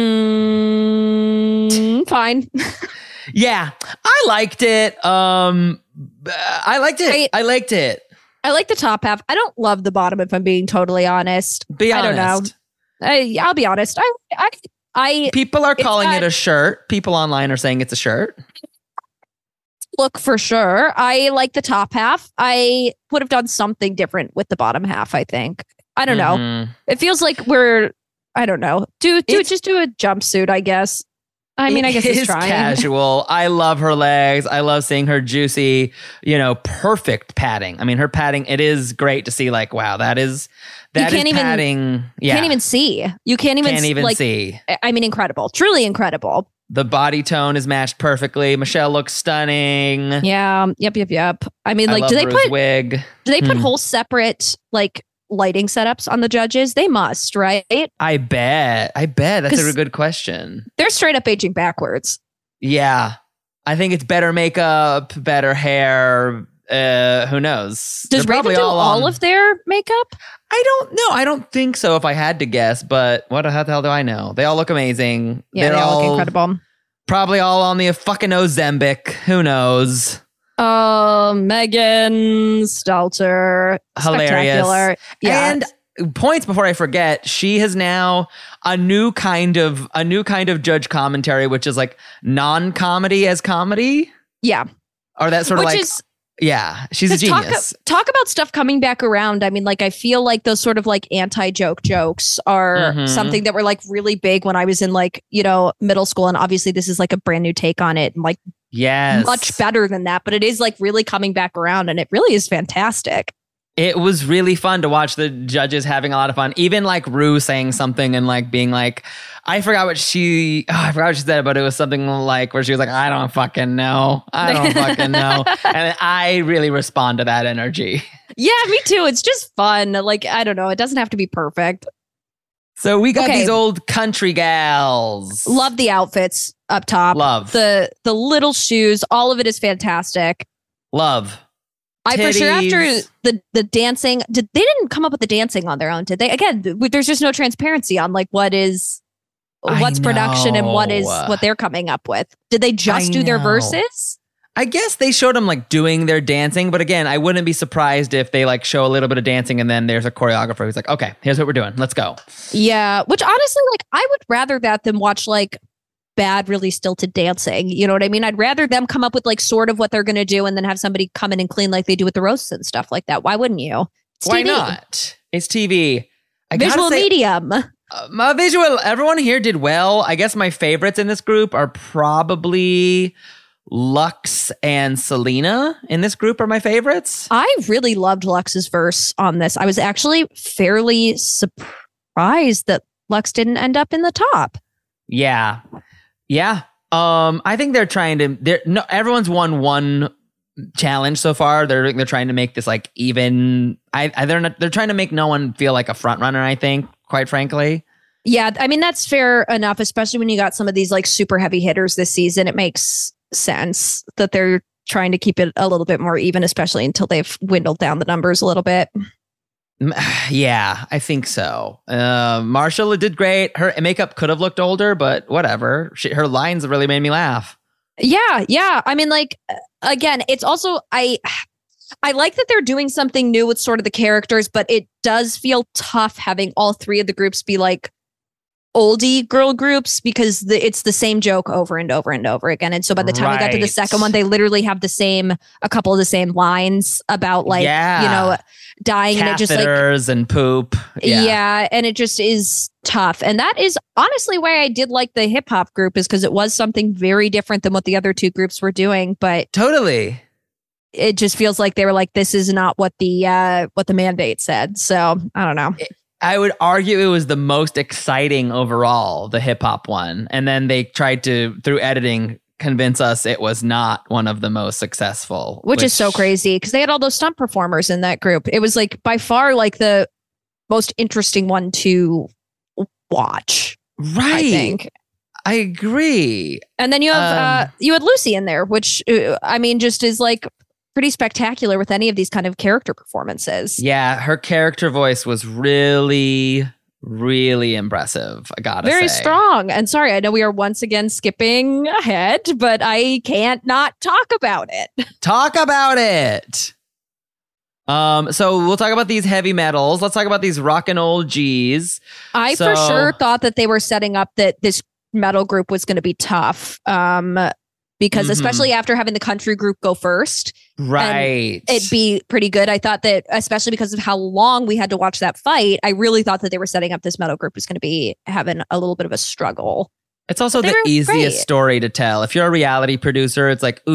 Fine. Yeah. I liked it. I liked it. I like the top half. I don't love the bottom, if I'm being totally honest. Be honest. I don't know. I'll be honest. I people are calling it a shirt. People online are saying it's a shirt. Look, for sure. I like the top half. I would have done something different with the bottom half, I think. I don't know. It feels like I don't know. Just do a jumpsuit, I guess. I mean, I guess it's trying. Casual. I love her legs. I love seeing her juicy, perfect padding. I mean, her padding, it is great to see like, wow, that is padding. You can't even see. You can't even see. I mean, incredible. Truly incredible. The body tone is matched perfectly. Michelle looks stunning. Yeah. Yep. I mean, like, do they put whole separate like lighting setups on the judges? They must, right? I bet. That's a good question. They're straight up aging backwards. Yeah. I think it's better makeup, better hair, who knows? Does They're Raven do all of their makeup? I don't know. I don't think so if I had to guess, but what the hell do I know? They all look amazing. Yeah, they all look incredible. Probably all on the fucking Ozempic. Who knows? Megan Stelter. Hilarious. Spectacular. Yeah. And points before I forget, she has now a new kind of judge commentary, which is like non-comedy as comedy. Yeah. Or that sort of like, yeah, she's a genius. Talk about stuff coming back around. I mean, like, I feel like those sort of like anti-joke jokes are something that were like really big when I was in like, you know, middle school. And obviously this is like a brand new take on it and like much better than that. But it is like really coming back around and it really is fantastic. It was really fun to watch the judges having a lot of fun. Even like Rue saying something and like being like, I forgot what she said, but it was something like where she was like, I don't fucking know. And I really respond to that energy. Yeah, me too. It's just fun. Like, I don't know. It doesn't have to be perfect. So we got these old country gals. Love the outfits up top. Love. The little shoes. All of it is fantastic. Love. I for sure after the dancing, they didn't come up with the dancing on their own, did they? Again, there's just no transparency on like what's production and what they're coming up with. Did they just do their verses? I guess they showed them like doing their dancing, but again, I wouldn't be surprised if they like show a little bit of dancing and then there's a choreographer who's like, okay, here's what we're doing. Let's go. Yeah, which honestly, like I would rather that than watch like bad, really stilted dancing. You know what I mean? I'd rather them come up with like sort of what they're going to do and then have somebody come in and clean like they do with the roasts and stuff like that. Why wouldn't you? It's Why TV. Not? It's TV. Visual medium. My visual, everyone here did well. I guess my favorites in this group are probably Lux and Selena in this group are my favorites. I really loved Lux's verse on this. I was actually fairly surprised that Lux didn't end up in the top. Yeah. I think they're trying to. Everyone's won one challenge so far. They're trying to make this like even. They're trying to make no one feel like a front runner. I think, quite frankly. Yeah, I mean that's fair enough, especially when you got some of these like super heavy hitters this season. It makes sense that they're trying to keep it a little bit more even, especially until they've dwindled down the numbers a little bit. Yeah, I think so. Marshall did great. Her makeup could have looked older, but whatever. Her lines really made me laugh. Yeah. I mean, like, again, it's also, I like that they're doing something new with sort of the characters, but it does feel tough having all three of the groups be like oldie girl groups because it's the same joke over and over and over again. And so by the time we got to the second one, they literally have a couple of the same lines about like, you know, dying catheters and it just like and poop. Yeah. And it just is tough. And that is honestly why I did like the hip hop group is because it was something very different than what the other two groups were doing. But totally. It just feels like they were like, this is not what the mandate said. So I don't know. I would argue it was the most exciting overall, the hip hop one. And then they tried to, through editing, convince us it was not one of the most successful. Which is so crazy because they had all those stunt performers in that group. It was like by far like the most interesting one to watch. Right. I think. I agree. And then you have you had Lucy in there, which I mean just is like pretty spectacular with any of these kind of character performances. Yeah, her character voice was really, really impressive. I gotta say. Very strong. And sorry, I know we are once again skipping ahead, but I can't not talk about it. Talk about it. So we'll talk about these heavy metals. Let's talk about these rock and old G's. I for sure thought that they were setting up that this metal group was going to be tough. Because especially after having the country group go first, right, it'd be pretty good. I thought that, especially because of how long we had to watch that fight, I really thought that they were setting up this metal group was going to be having a little bit of a struggle. It's also the easiest story to tell. If you're a reality producer, it's like,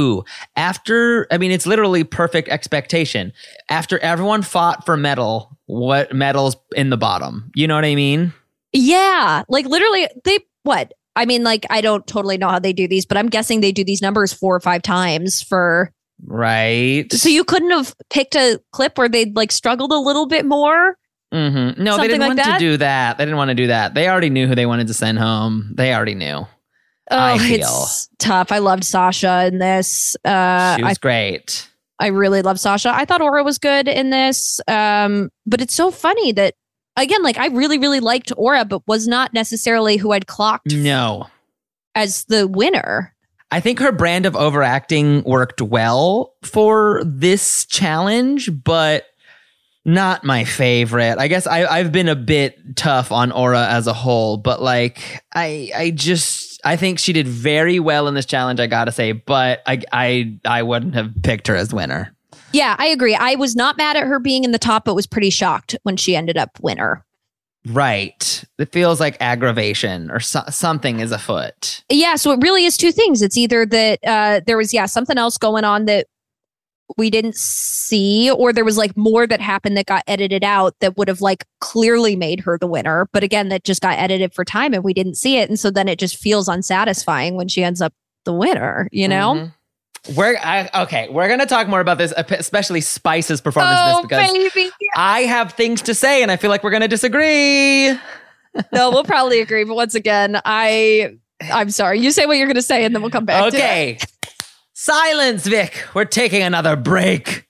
it's literally perfect expectation. After everyone fought for metal, what metal's in the bottom? You know what I mean? Yeah, like literally, I mean, like, I don't totally know how they do these, but I'm guessing they do these numbers 4 or 5 times for... Right. So you couldn't have picked a clip where they'd like struggled a little bit more? Mm-hmm. No, they didn't want to do that. They didn't want to do that. They already knew who they wanted to send home. They already knew. Oh, it's tough. I loved Sasha in this. She was great. I really love Sasha. I thought Aura was good in this. But it's so funny that, again, like I really, really liked Aura, but was not necessarily who I'd clocked as the winner. I think her brand of overacting worked well for this challenge, but not my favorite. I guess I've been a bit tough on Aura as a whole, but like I think she did very well in this challenge, I gotta say, but I wouldn't have picked her as winner. Yeah, I agree. I was not mad at her being in the top, but was pretty shocked when she ended up winner. Right. It feels like aggravation or something is afoot. Yeah, so it really is two things. It's either that there was, something else going on that we didn't see, or there was like more that happened that got edited out that would have like clearly made her the winner. But again, that just got edited for time and we didn't see it. And so then it just feels unsatisfying when she ends up the winner, you know? Mm-hmm. We're going to talk more about this, especially Spice's performance in this, because baby. I have things to say and I feel like we're going to disagree. No, we'll probably agree. But once again, I'm sorry. You say what you're going to say and then we'll come back to it. Silence, Vic. We're taking another break.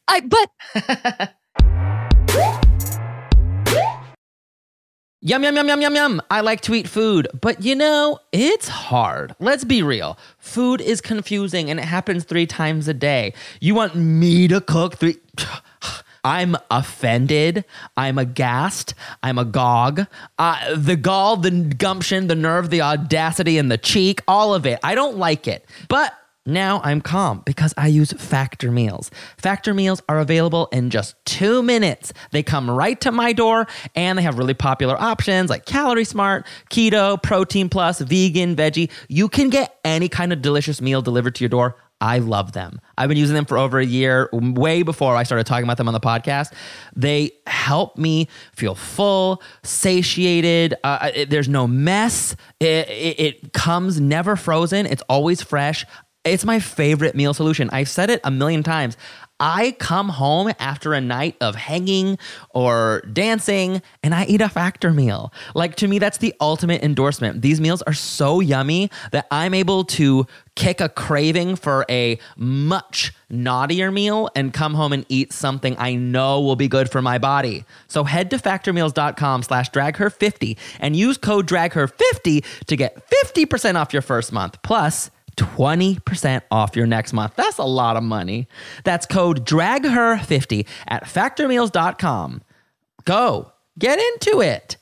Yum, yum, yum, yum, yum, yum. I like to eat food, but it's hard. Let's be real. Food is confusing and it happens 3 times a day. You want me to cook 3? I'm offended. I'm aghast. I'm agog. The gall, the gumption, the nerve, the audacity, and the cheek, all of it. I don't like it. But now I'm calm because I use Factor meals. Factor meals are available in just 2 minutes. They come right to my door and they have really popular options like Calorie Smart, Keto, Protein Plus, Vegan, Veggie. You can get any kind of delicious meal delivered to your door. I love them. I've been using them for over a year, way before I started talking about them on the podcast. They help me feel full, satiated. There's no mess. It comes never frozen. It's always fresh. It's my favorite meal solution. I've said it a million times. I come home after a night of hanging or dancing and I eat a Factor meal. Like, to me, that's the ultimate endorsement. These meals are so yummy that I'm able to kick a craving for a much naughtier meal and come home and eat something I know will be good for my body. So head to factormeals.com/dragher50 and use code dragher50 to get 50% off your first month. Plus 20% off your next month. That's a lot of money. That's code DRAGHER50 at factormeals.com. Go, get into it.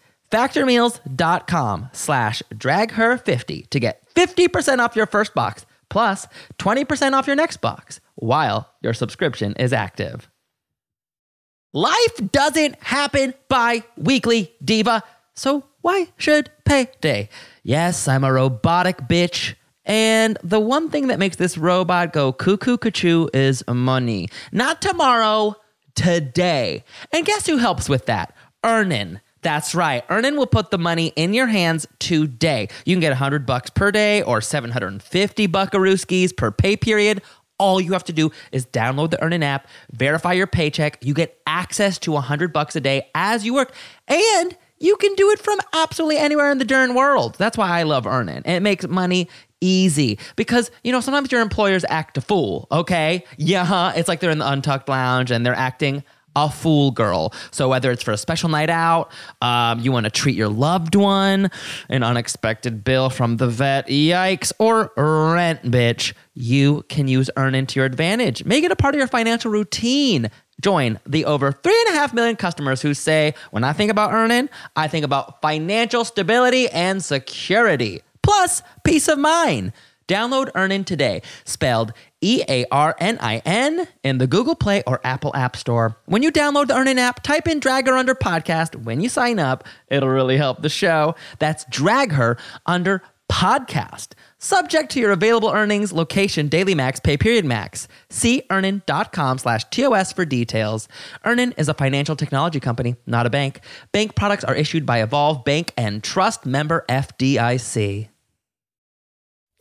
Factormeals.com/dragher50 to get 50% off your first box plus 20% off your next box while your subscription is active. Life doesn't happen bi-weekly, diva. So why should payday? Yes, I'm a robotic bitch. And the one thing that makes this robot go cuckoo cuckoo is money. Not tomorrow, today. And guess who helps with that? Earnin. That's right. Earnin will put the money in your hands today. You can get $100 per day or 750 buckarooskies per pay period. All you have to do is download the Earnin app, verify your paycheck. You get access to $100 a day as you work. And you can do it from absolutely anywhere in the darn world. That's why I love Earnin. And it makes money easy because, sometimes your employers act a fool, okay? Yeah, it's like they're in the Untucked Lounge and they're acting a fool girl. So whether it's for a special night out, you want to treat your loved one, an unexpected bill from the vet, yikes, or rent, bitch, you can use Earnin to your advantage. Make it a part of your financial routine. Join the over 3.5 million customers who say, when I think about Earnin, I think about financial stability and security. Plus, peace of mind. Download Earnin today, spelled EARNIN, in the Google Play or Apple App Store. When you download the Earnin app, type in Drag Her Under Podcast. When you sign up, it'll really help the show. That's Drag Her Under Podcast. Subject to your available earnings, location, daily max, pay period max. See earnin.com/TOS for details. Earnin is a financial technology company, not a bank. Bank products are issued by Evolve Bank and Trust, member FDIC.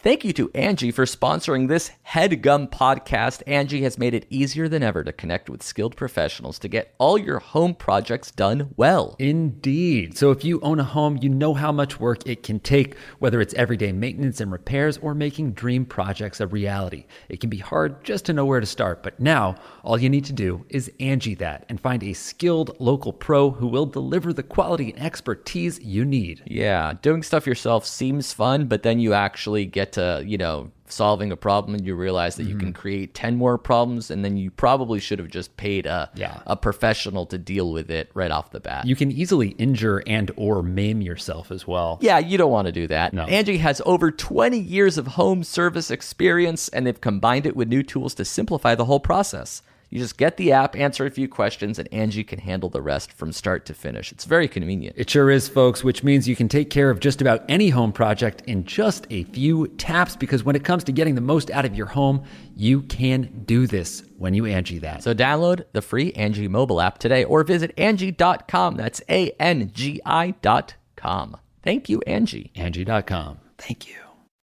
Thank you to Angie for sponsoring this HeadGum podcast. Angie has made it easier than ever to connect with skilled professionals to get all your home projects done well. Indeed. So if you own a home, you know how much work it can take, whether it's everyday maintenance and repairs or making dream projects a reality. It can be hard just to know where to start, but now all you need to do is Angie that and find a skilled local pro who will deliver the quality and expertise you need. Yeah, doing stuff yourself seems fun, but then you actually get to, solving a problem and you realize that you can create 10 more problems, and then you probably should have just paid a professional to deal with it right off the bat. You can easily injure and or maim yourself as well. Yeah, you don't want to do that. No. Angie has over 20 years of home service experience, and they've combined it with new tools to simplify the whole process. You just get the app, answer a few questions, and Angie can handle the rest from start to finish. It's very convenient. It sure is, folks, which means you can take care of just about any home project in just a few taps, because when it comes to getting the most out of your home, you can do this when you Angie that. So download the free Angie mobile app today or visit Angie.com. That's ANGI.com. Thank you, Angie. Angie.com. Thank you.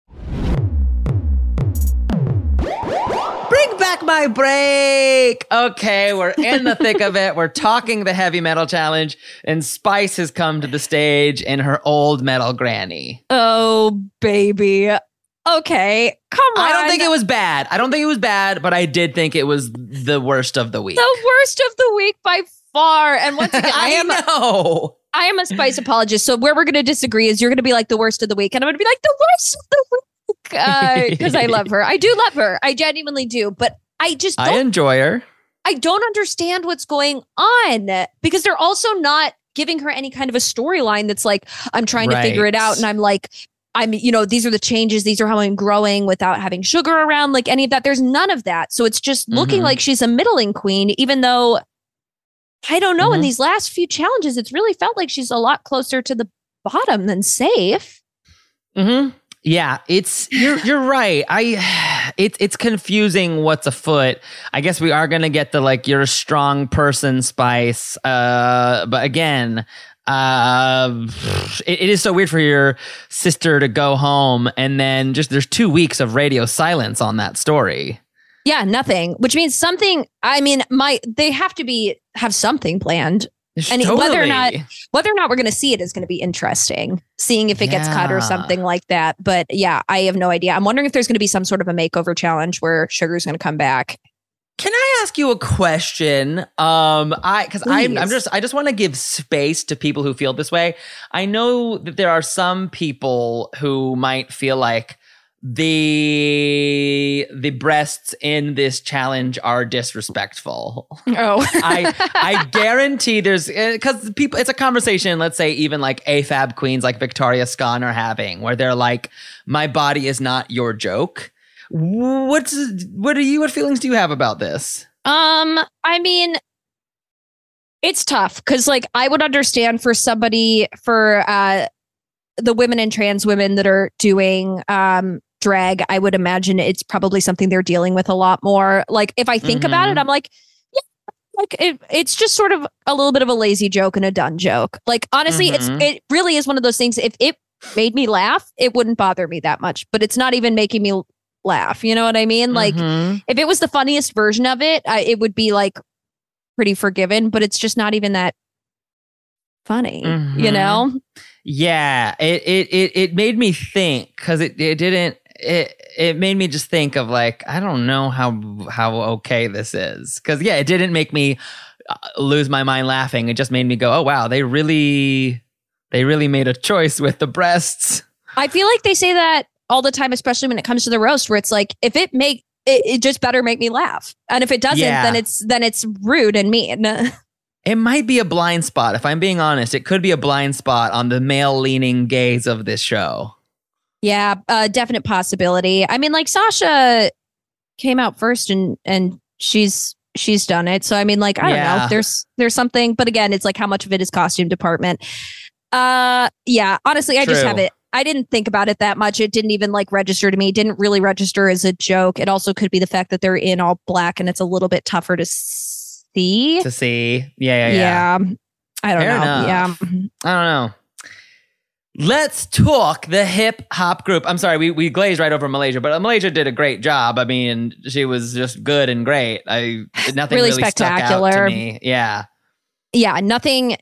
Bring back my break. Okay, we're in the thick of it. We're talking the heavy metal challenge, and Spice has come to the stage in her old metal granny. Oh, baby. Okay, come on. I don't think it was bad. But I did think it was the worst of the week. The worst of the week by far. And once again, I know. I am a Spice apologist. So where we're going to disagree is you're going to be like the worst of the week, and I'm going to be like the worst of the week. Because I love her. I do love her. I genuinely do. But I enjoy her. I don't understand what's going on, because they're also not giving her any kind of a storyline that's like, I'm trying to figure it out. And I'm like, these are the changes. These are how I'm growing without having sugar around, like any of that. There's none of that. So it's just looking like she's a middling queen, even though I don't know. In these last few challenges, it's really felt like she's a lot closer to the bottom than safe. Yeah, you're right. It's confusing what's afoot. I guess we are gonna get the you're a strong person, Spice. But again, it is so weird for your sister to go home and then there's 2 weeks of radio silence on that story. Yeah, nothing. Which means something. I mean, they have to have something planned. And totally. whether or not we're going to see it is going to be interesting, seeing if it gets cut or something like that. But yeah, I have no idea. I'm wondering if there's going to be some sort of a makeover challenge where Sugar's going to come back. Can I ask you a question? I just want to give space to people who feel this way. I know that there are some people who might feel like the breasts in this challenge are disrespectful. Oh, I guarantee there's, because people, it's a conversation, let's say even like AFAB queens like Victoria Scone are having, where they're like, my body is not your joke. What feelings do you have about this? I mean, it's tough because I would understand for somebody, for the women and trans women that are doing drag, I would imagine it's probably something they're dealing with a lot more. If I think about it, I'm like, yeah, it's just sort of a little bit of a lazy joke and a done joke. Honestly, it really is one of those things. If it made me laugh, it wouldn't bother me that much, but it's not even making me laugh. You know what I mean? If it was the funniest version of it, it would be pretty forgiven, but it's just not even that funny, you know? Yeah, it made me think, because it made me just think of I don't know how okay this is, because it didn't make me lose my mind laughing. It just made me go, oh wow, they really made a choice with the breasts. I feel like they say that all the time, especially when it comes to the roast, where it's if it just better make me laugh, and if it doesn't, then it's rude and mean. It might be a blind spot. If I'm being honest, it could be a blind spot on the male-leaning gaze of this show. Yeah, definite possibility. I mean, Sasha came out first, and she's done it. So I mean, I don't know. There's something, but again, it's how much of it is costume department. Yeah, honestly, I just haven't. I didn't think about it that much. It didn't even register to me. It didn't really register as a joke. It also could be the fact that they're in all black and it's a little bit tougher to see. Yeah. I don't know. Enough. Yeah. I don't know. Let's talk the hip hop group. I'm sorry, we glazed right over Malaysia, but Malaysia did a great job. I mean, she was just good and great. Nothing really spectacular. Stuck out to me. Yeah. Yeah, nothing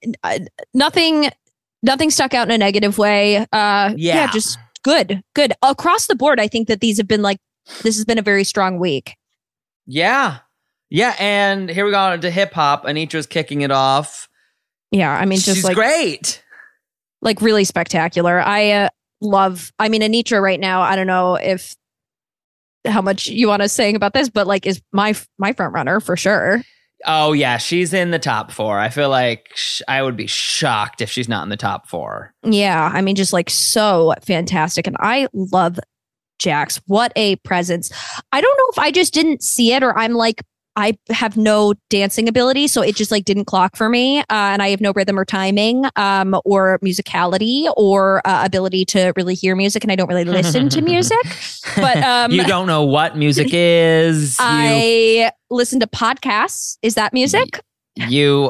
stuck out in a negative way. Yeah, just good. Across the board, I think that this has been a very strong week. Yeah. Yeah, and here we go into hip hop. Anitra's kicking it off. Yeah, I mean, just she's great. Like really spectacular. Anitra right now, I don't know how much you want us saying about this, but like is my front runner for sure. Oh yeah, she's in the top 4. I feel like I would be shocked if she's not in the top 4. Yeah, I mean, just like so fantastic. And I love Jax. What a presence. I don't know if I just didn't see it or I'm like, I have no dancing ability, so it just like didn't clock for me. And I have no rhythm or timing or musicality or ability to really hear music. And I don't really listen to music. But you don't know what music is. I listen to podcasts. Is that music? You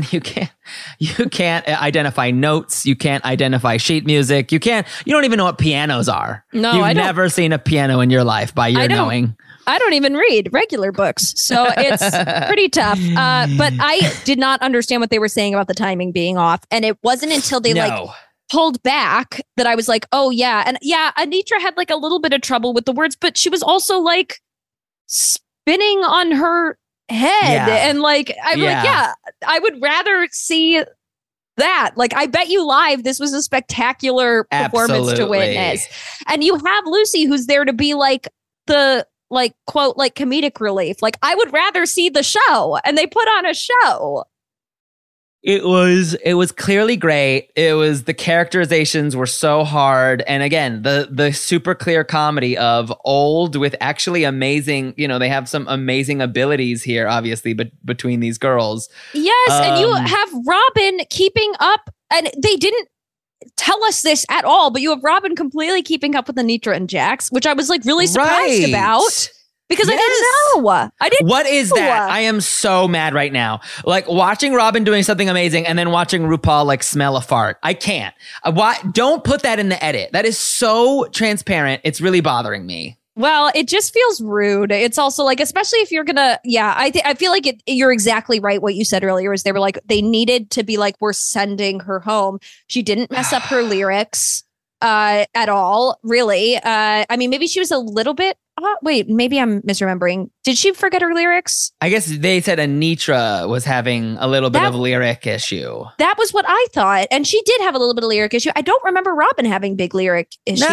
can't identify notes. You can't identify sheet music. You don't even know what pianos are. No, You've never seen a piano in your life by your knowing. I don't even read regular books, so it's pretty tough. But I did not understand what they were saying about the timing being off. And it wasn't until they pulled back that I was like, oh yeah. And yeah, Anitra had like a little bit of trouble with the words, but she was also like spinning on her head. Yeah. And like, I'm like, yeah, I would rather see that. Like, I bet you live, this was a spectacular performance to witness. And you have Lucy, who's there to be like the quote, like comedic relief. Like, I would rather see the show, and they put on a show. It was clearly great. The characterizations were so hard. And again, the super clear comedy of old with actually amazing, they have some amazing abilities here, obviously, but between these girls. Yes. And you have Robin keeping up, and they didn't tell us this at all, but you have Robin completely keeping up with Anitra and Jax, which I was like really surprised about. Because I didn't know. What is that? I am so mad right now. Like watching Robin doing something amazing and then watching RuPaul like smell a fart. I can't. Why? Don't put that in the edit. That is so transparent. It's really bothering me. Well, it just feels rude. It's also like, especially if you're gonna, I feel like you're exactly right. What you said earlier is they were like, they needed to be like, we're sending her home. She didn't mess up her lyrics at all, really. I mean, maybe she was a little bit. Wait, maybe I'm misremembering. Did she forget her lyrics? I guess they said Anitra was having a little bit of a lyric issue. That was what I thought. And she did have a little bit of lyric issue. I don't remember Robin having big lyric issues.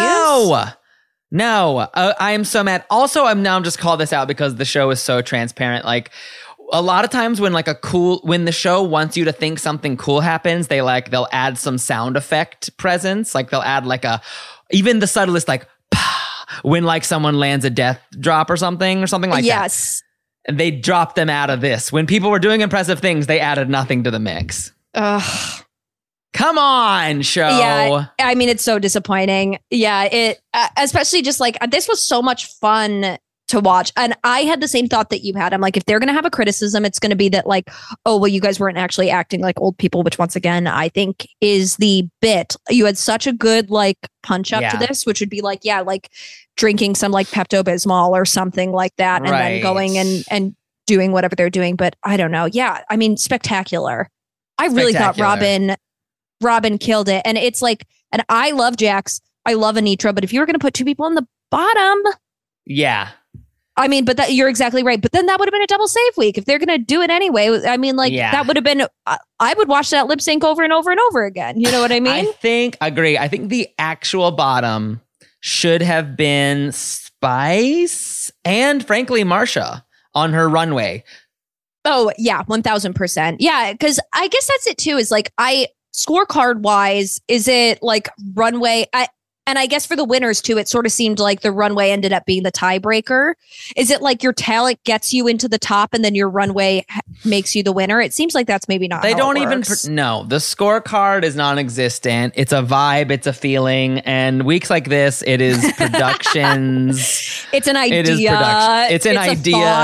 No, I am so mad. Also, I'm just call this out because the show is so transparent. Like a lot of times when when the show wants you to think something cool happens, they'll add some sound effect presence. Like they'll add even the subtlest when like someone lands a death drop or something like that. Yes. They dropped them out of this. When people were doing impressive things, they added nothing to the mix. Ugh. Come on, show. Yeah, I mean, it's so disappointing. Yeah, especially just like, this was so much fun to watch. And I had the same thought that you had. I'm like, if they're going to have a criticism, it's going to be that like, oh, well, you guys weren't actually acting like old people, which once again, I think is the bit. You had such a good like punch up to this, which would be like, like drinking some like Pepto-Bismol or something like that. And then going and doing whatever they're doing. But I don't know. Yeah. I mean, spectacular. I really thought Robin killed it. And it's like, and I love Jax. I love Anitra. But if you were going to put two people on the bottom. Yeah. I mean, but you're exactly right. But then that would have been a double save week. If they're going to do it anyway, I mean, like that would have been, I would watch that lip sync over and over and over again. You know what I mean? Agree. I think the actual bottom should have been Spice and frankly, Marsha on her runway. Oh, yeah. 1000%. Yeah. Because I guess that's it too, is like, scorecard wise, is it like runway? And I guess for the winners too, it sort of seemed like the runway ended up being the tiebreaker. Is it like your talent gets you into the top and then your runway makes you the winner? It seems like that's maybe not. They don't even. No, the scorecard is non-existent. It's a vibe. It's a feeling. And weeks like this, it is productions. It's an idea. It is production. It's an idea.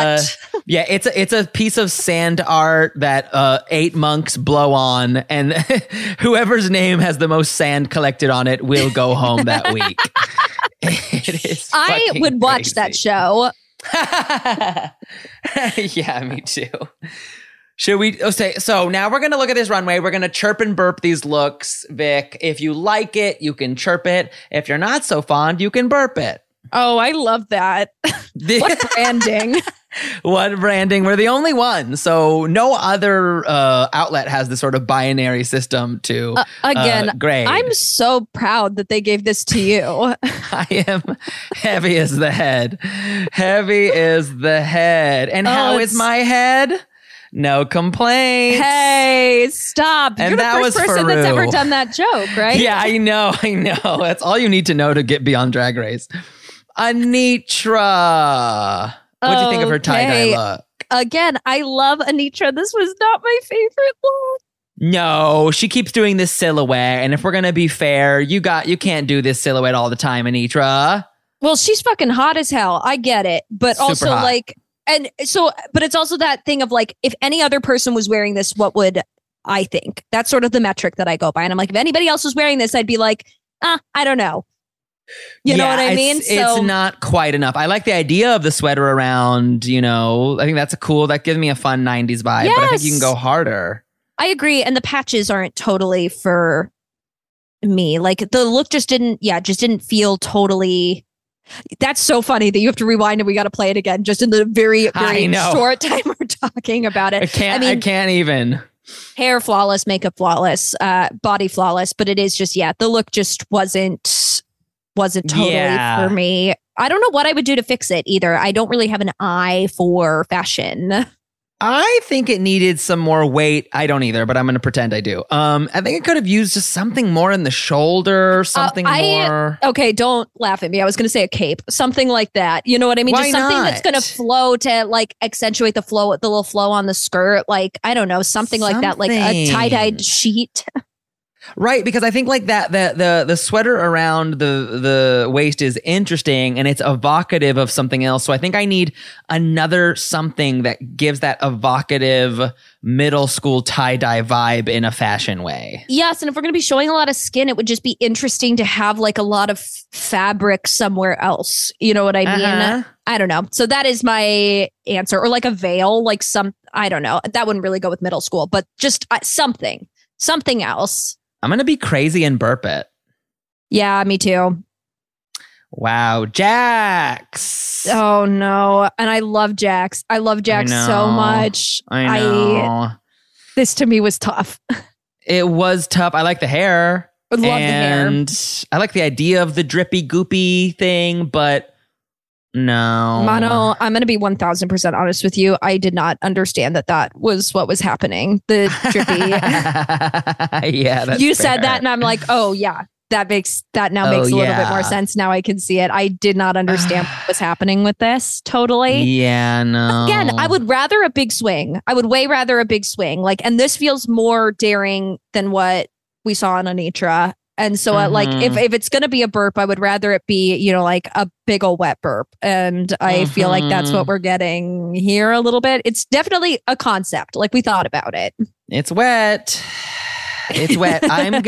Yeah, it's a piece of sand art that 8 monks blow on, and whoever's name has the most sand collected on it will go home that week. It is I would watch that show. Yeah, me too. Should we say so? Now we're gonna look at this runway. We're gonna chirp and burp these looks, Vic. If you like it, you can chirp it. If you're not so fond, you can burp it. Oh, I love that. What branding? What branding? We're the only one. So no other outlet has this sort of binary system to grade. I'm so proud that they gave this to you. I am heavy as the head. Heavy as the head. And how is my head? No complaints. Hey, stop. And You're the that first was person that's ever done that joke, right? Yeah, I know. That's all you need to know to get beyond Drag Race. Anitra. What do you think of her tie-dye look? Again, I love Anitra. This was not my favorite look. No, she keeps doing this silhouette. And if we're going to be fair, you can't do this silhouette all the time, Anitra. Well, she's fucking hot as hell. I get it. But Super also hot. like, and so, but it's also that thing of like, if any other person was wearing this, what would I think? That's sort of the metric that I go by. And I'm like, if anybody else was wearing this, I'd be like, I don't know. You know what I mean? It's not quite enough. I like the idea of the sweater around, I think that's that gives me a fun 90s vibe, but I think you can go harder. I agree. And the patches aren't totally for me. Like the look just didn't feel totally. That's so funny that you have to rewind and we got to play it again just in the very, very short time we're talking about it. I can't even. Hair flawless, makeup flawless, body flawless, but it is just, the look just wasn't totally for me. I don't know what I would do to fix it either. I don't really have an eye for fashion. I think it needed some more weight. I don't either, but I'm going to pretend I do. I think it could have used just something more in the shoulder, something more. Okay, don't laugh at me. I was going to say a cape, something like that. You know what I mean? Why just something not? that's going to flow to like accentuate the little flow on the skirt. Like, I don't know, something like that, like a tie-dyed sheet. Right, because I think like that the sweater around the waist is interesting and it's evocative of something else. So I think I need another something that gives that evocative middle school tie-dye vibe in a fashion way. Yes, and if we're going to be showing a lot of skin, it would just be interesting to have like a lot of fabric somewhere else. You know what I mean? I don't know. So that is my answer. Or like a veil, like I don't know. That wouldn't really go with middle school, but just something else. I'm going to be crazy and burp it. Yeah, me too. Wow. Jax. Oh, no. And I love Jax. I love Jax so much. I know. This to me was tough. It was tough. I like the hair. I love the hair. And I like the idea of the drippy, goopy thing, but no. Mono, I'm going to be 1000% honest with you. I did not understand that was what was happening. The drippy. Yeah, that's you fair. Said that and I'm like, oh yeah, that makes a little bit more sense. Now I can see it. I did not understand what was happening with this. Totally. Yeah, no. Again, I would rather a big swing. I would way rather a big swing. Like, and this feels more daring than what we saw on Anitra. And so like if it's going to be a burp, I would rather it be, like a big old wet burp. And I feel like that's what we're getting here a little bit. It's definitely a concept. Like we thought about it. It's wet. It's wet.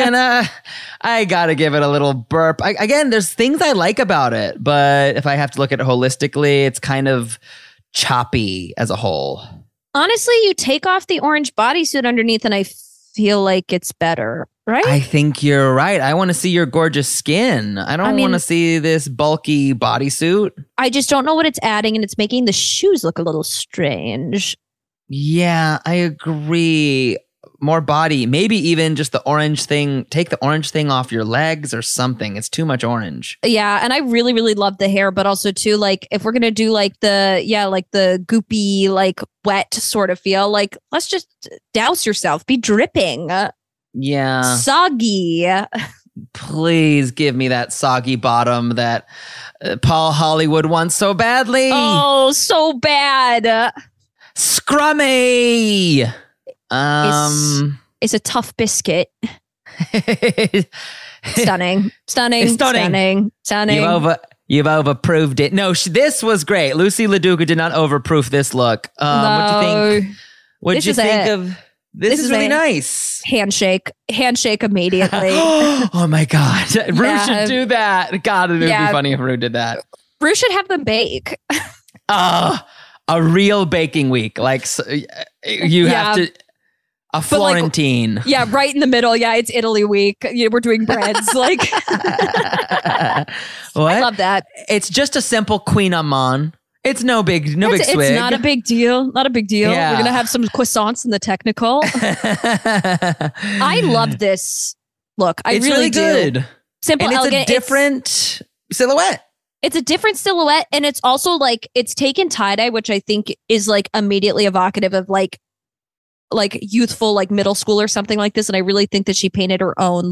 I gotta give it a little burp. Again, there's things I like about it, but if I have to look at it holistically, it's kind of choppy as a whole. Honestly, you take off the orange bodysuit underneath and I feel like it's better. Right? I think you're right. I want to see your gorgeous skin. I don't want to see this bulky bodysuit. I just don't know what it's adding, and it's making the shoes look a little strange. Yeah, I agree. More body. Maybe even just the orange thing. Take the orange thing off your legs or something. It's too much orange. Yeah, and I really, really love the hair, but also too, like, if we're going to do like the goopy, like wet sort of feel, like, let's just douse yourself. Be dripping. Yeah. Soggy. Please give me that soggy bottom that Paul Hollywood wants so badly. Oh, so bad. Scrummy. It's a tough biscuit. Stunning. You You've overproofed it. No, this was great. Lucy LaDuca did not overproof this look. What do you think? What did you think of? This is really nice. Handshake immediately. Oh my God. Rue should do that. God, it would be funny if Rue did that. Rue should have them bake. A real baking week. Like you have to, a Florentine. Like, yeah, right in the middle. Yeah, it's Italy week. We're doing breads. Like, what? I love that. It's just a simple Queen Amman. It's no big swig. It's not a big deal. Not a big deal. Yeah. We're going to have some croissants in the technical. I love this look. It's really good. Simple, and it's elegant. A different silhouette. It's a different silhouette. And it's also like, it's taken tie-dye, which I think is like immediately evocative of like youthful, like middle school or something like this. And I really think that she painted her own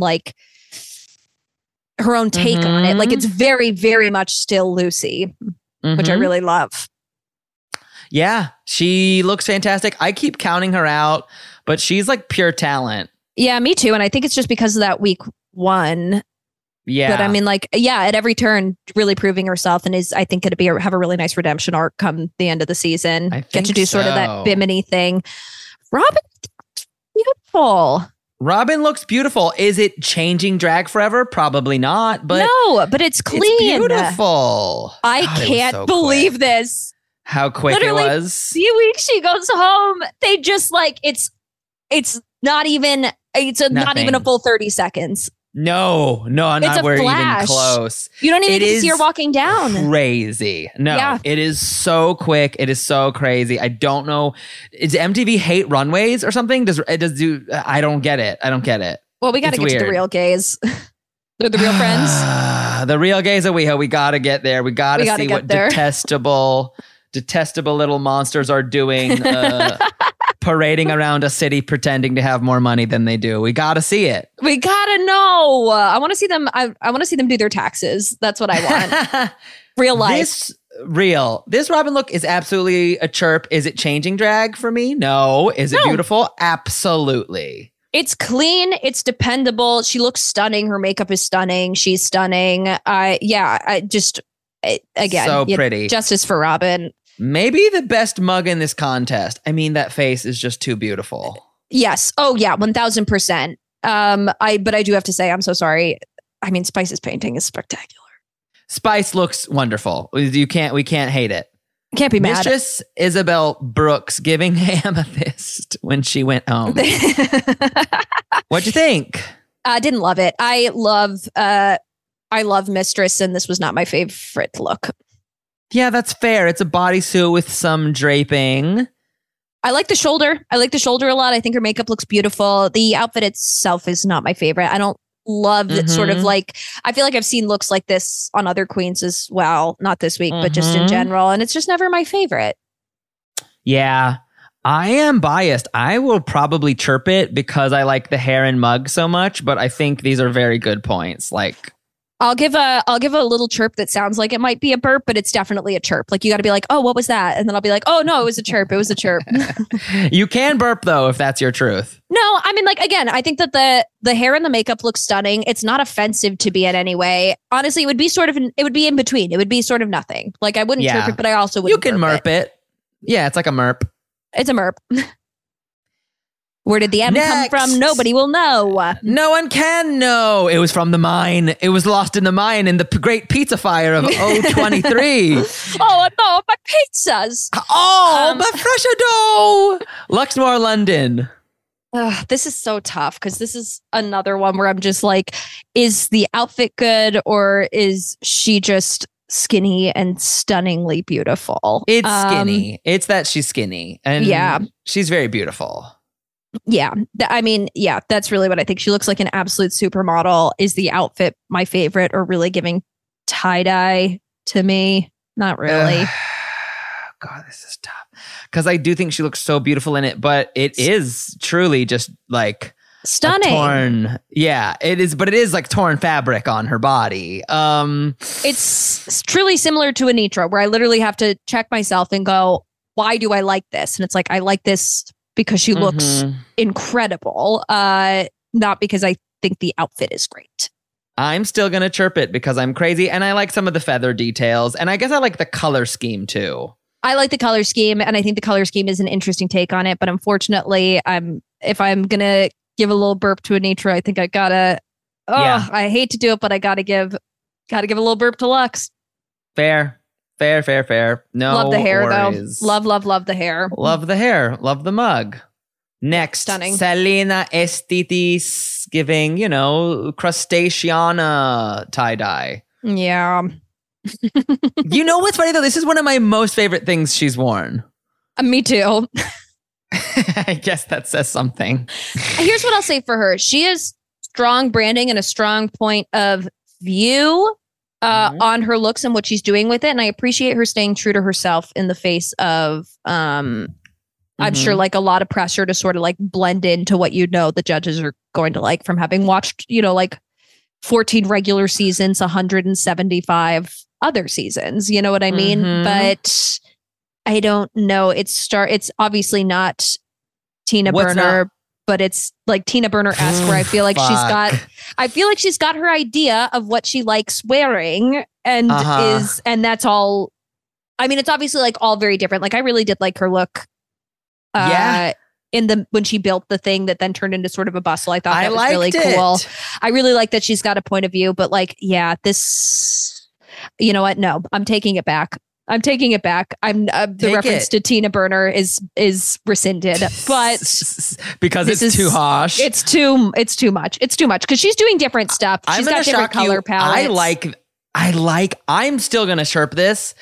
take on it. Like it's very, very much still Lucy. Which I really love. Yeah, she looks fantastic. I keep counting her out, but she's like pure talent. Yeah, me too. And I think it's just because of that week 1. Yeah. But I mean, like, yeah, at every turn, really proving herself and is, I think, going to have a really nice redemption arc come the end of the season. Get to do sort of that Bimini thing. Robin, beautiful. Robin looks beautiful. Is it changing drag forever? Probably not. But no, but it's clean. It's beautiful. I can't believe this. How quick Literally, it was. Few weeks she goes home. They just like it's not even a full 30 seconds. No, I'm not worried even close. You don't even get to see her walking down. Crazy. No, It is so quick. It is so crazy. I don't know. Does MTV hate runways or something? I don't get it. Well, we got to get to the real gays. They're the real friends. The real gays of WeHo. We got to get there. We got to see what detestable little monsters are doing. Parading around a city pretending to have more money than they do. We got to see it. We got to know. I want to see them. I want to see them do their taxes. That's what I want. Real life. This Robin look is absolutely a chirp. Is it changing drag for me? No. Is it beautiful? Absolutely. It's clean. It's dependable. She looks stunning. Her makeup is stunning. She's stunning. Again, so pretty. Justice for Robin. Maybe the best mug in this contest. I mean, that face is just too beautiful. Yes. Oh, yeah. 1000%. But I do have to say, I'm so sorry. I mean, Spice's painting is spectacular. Spice looks wonderful. We can't hate it. Can't be mad. Mistress Isabel Brooks giving amethyst when she went home. What'd you think? I didn't love it. I love Mistress, and this was not my favorite look. Yeah, that's fair. It's a bodysuit with some draping. I like the shoulder. a lot. I think her makeup looks beautiful. The outfit itself is not my favorite. I don't love that sort of like, I feel like I've seen looks like this on other queens as well. Not this week, but just in general. And it's just never my favorite. Yeah, I am biased. I will probably chirp it because I like the hair and mug so much, but I think these are very good points. Like, I'll give a little chirp that sounds like it might be a burp, but it's definitely a chirp. Like you got to be like, oh, what was that? And then I'll be like, oh no, it was a chirp. It was a chirp. You can burp though, if that's your truth. No, I mean, like, again, I think that the hair and the makeup look stunning. It's not offensive to be in any way. Honestly, it would be in between. It would be sort of nothing. Like I wouldn't chirp it, but I also wouldn't. You can murp it. Yeah, it's like a murp. It's a murp. Where did the M come from? Nobody will know. No one can know. It was from the mine. It was lost in the mine in the great pizza fire of 023. Oh, no, my pizzas. Oh, my fresh dough. Luxmore, London. This is so tough because this is another one where I'm just like, is the outfit good or is she just skinny and stunningly beautiful? It's skinny. It's that she's skinny. And she's very beautiful. Yeah. I mean, yeah, that's really what I think. She looks like an absolute supermodel. Is the outfit my favorite or really giving tie-dye to me? Not really. God, this is tough. Because I do think she looks so beautiful in it, but it is truly just like stunning. It is, but it is like torn fabric on her body. It's truly similar to Anitra, where I literally have to check myself and go, why do I like this? And it's like, I like this because she looks incredible, not because I think the outfit is great. I'm still going to chirp it because I'm crazy and I like some of the feather details. And I guess I like the color scheme too. I like the color scheme, and I think the color scheme is an interesting take on it. But unfortunately, if I'm going to give a little burp to Anitra, I think I gotta, I hate to do it, but I gotta give a little burp to Lux. Fair. No love the hair worries. though. Love the hair. Love the hair. Love the mug. Next, stunning. Selena Estitis giving, crustaceana tie-dye. Yeah. You know what's funny though? This is one of my most favorite things she's worn. Me too. I guess that says something. Here's what I'll say for her. She has strong branding and a strong point of view on her looks and what she's doing with it. And I appreciate her staying true to herself in the face of, I'm sure like a lot of pressure to sort of like blend into what the judges are going to like from having watched, like 14 regular seasons, 175 other seasons. You know what I mean? But I don't know. It's obviously not Tina Burner, but it's like Tina Burner-esque where I feel like she's got her idea of what she likes wearing and and that's all. I mean, it's obviously like all very different. Like I really did like her look. When she built the thing that then turned into sort of a bustle. I thought that was really cool. I really like that she's got a point of view, but like, this, you know what? No, I'm taking it back. The reference to Tina Burner is rescinded, but because it's too harsh. It's too much. It's too much because she's doing different stuff. She's got different color palettes. I'm still gonna chirp this.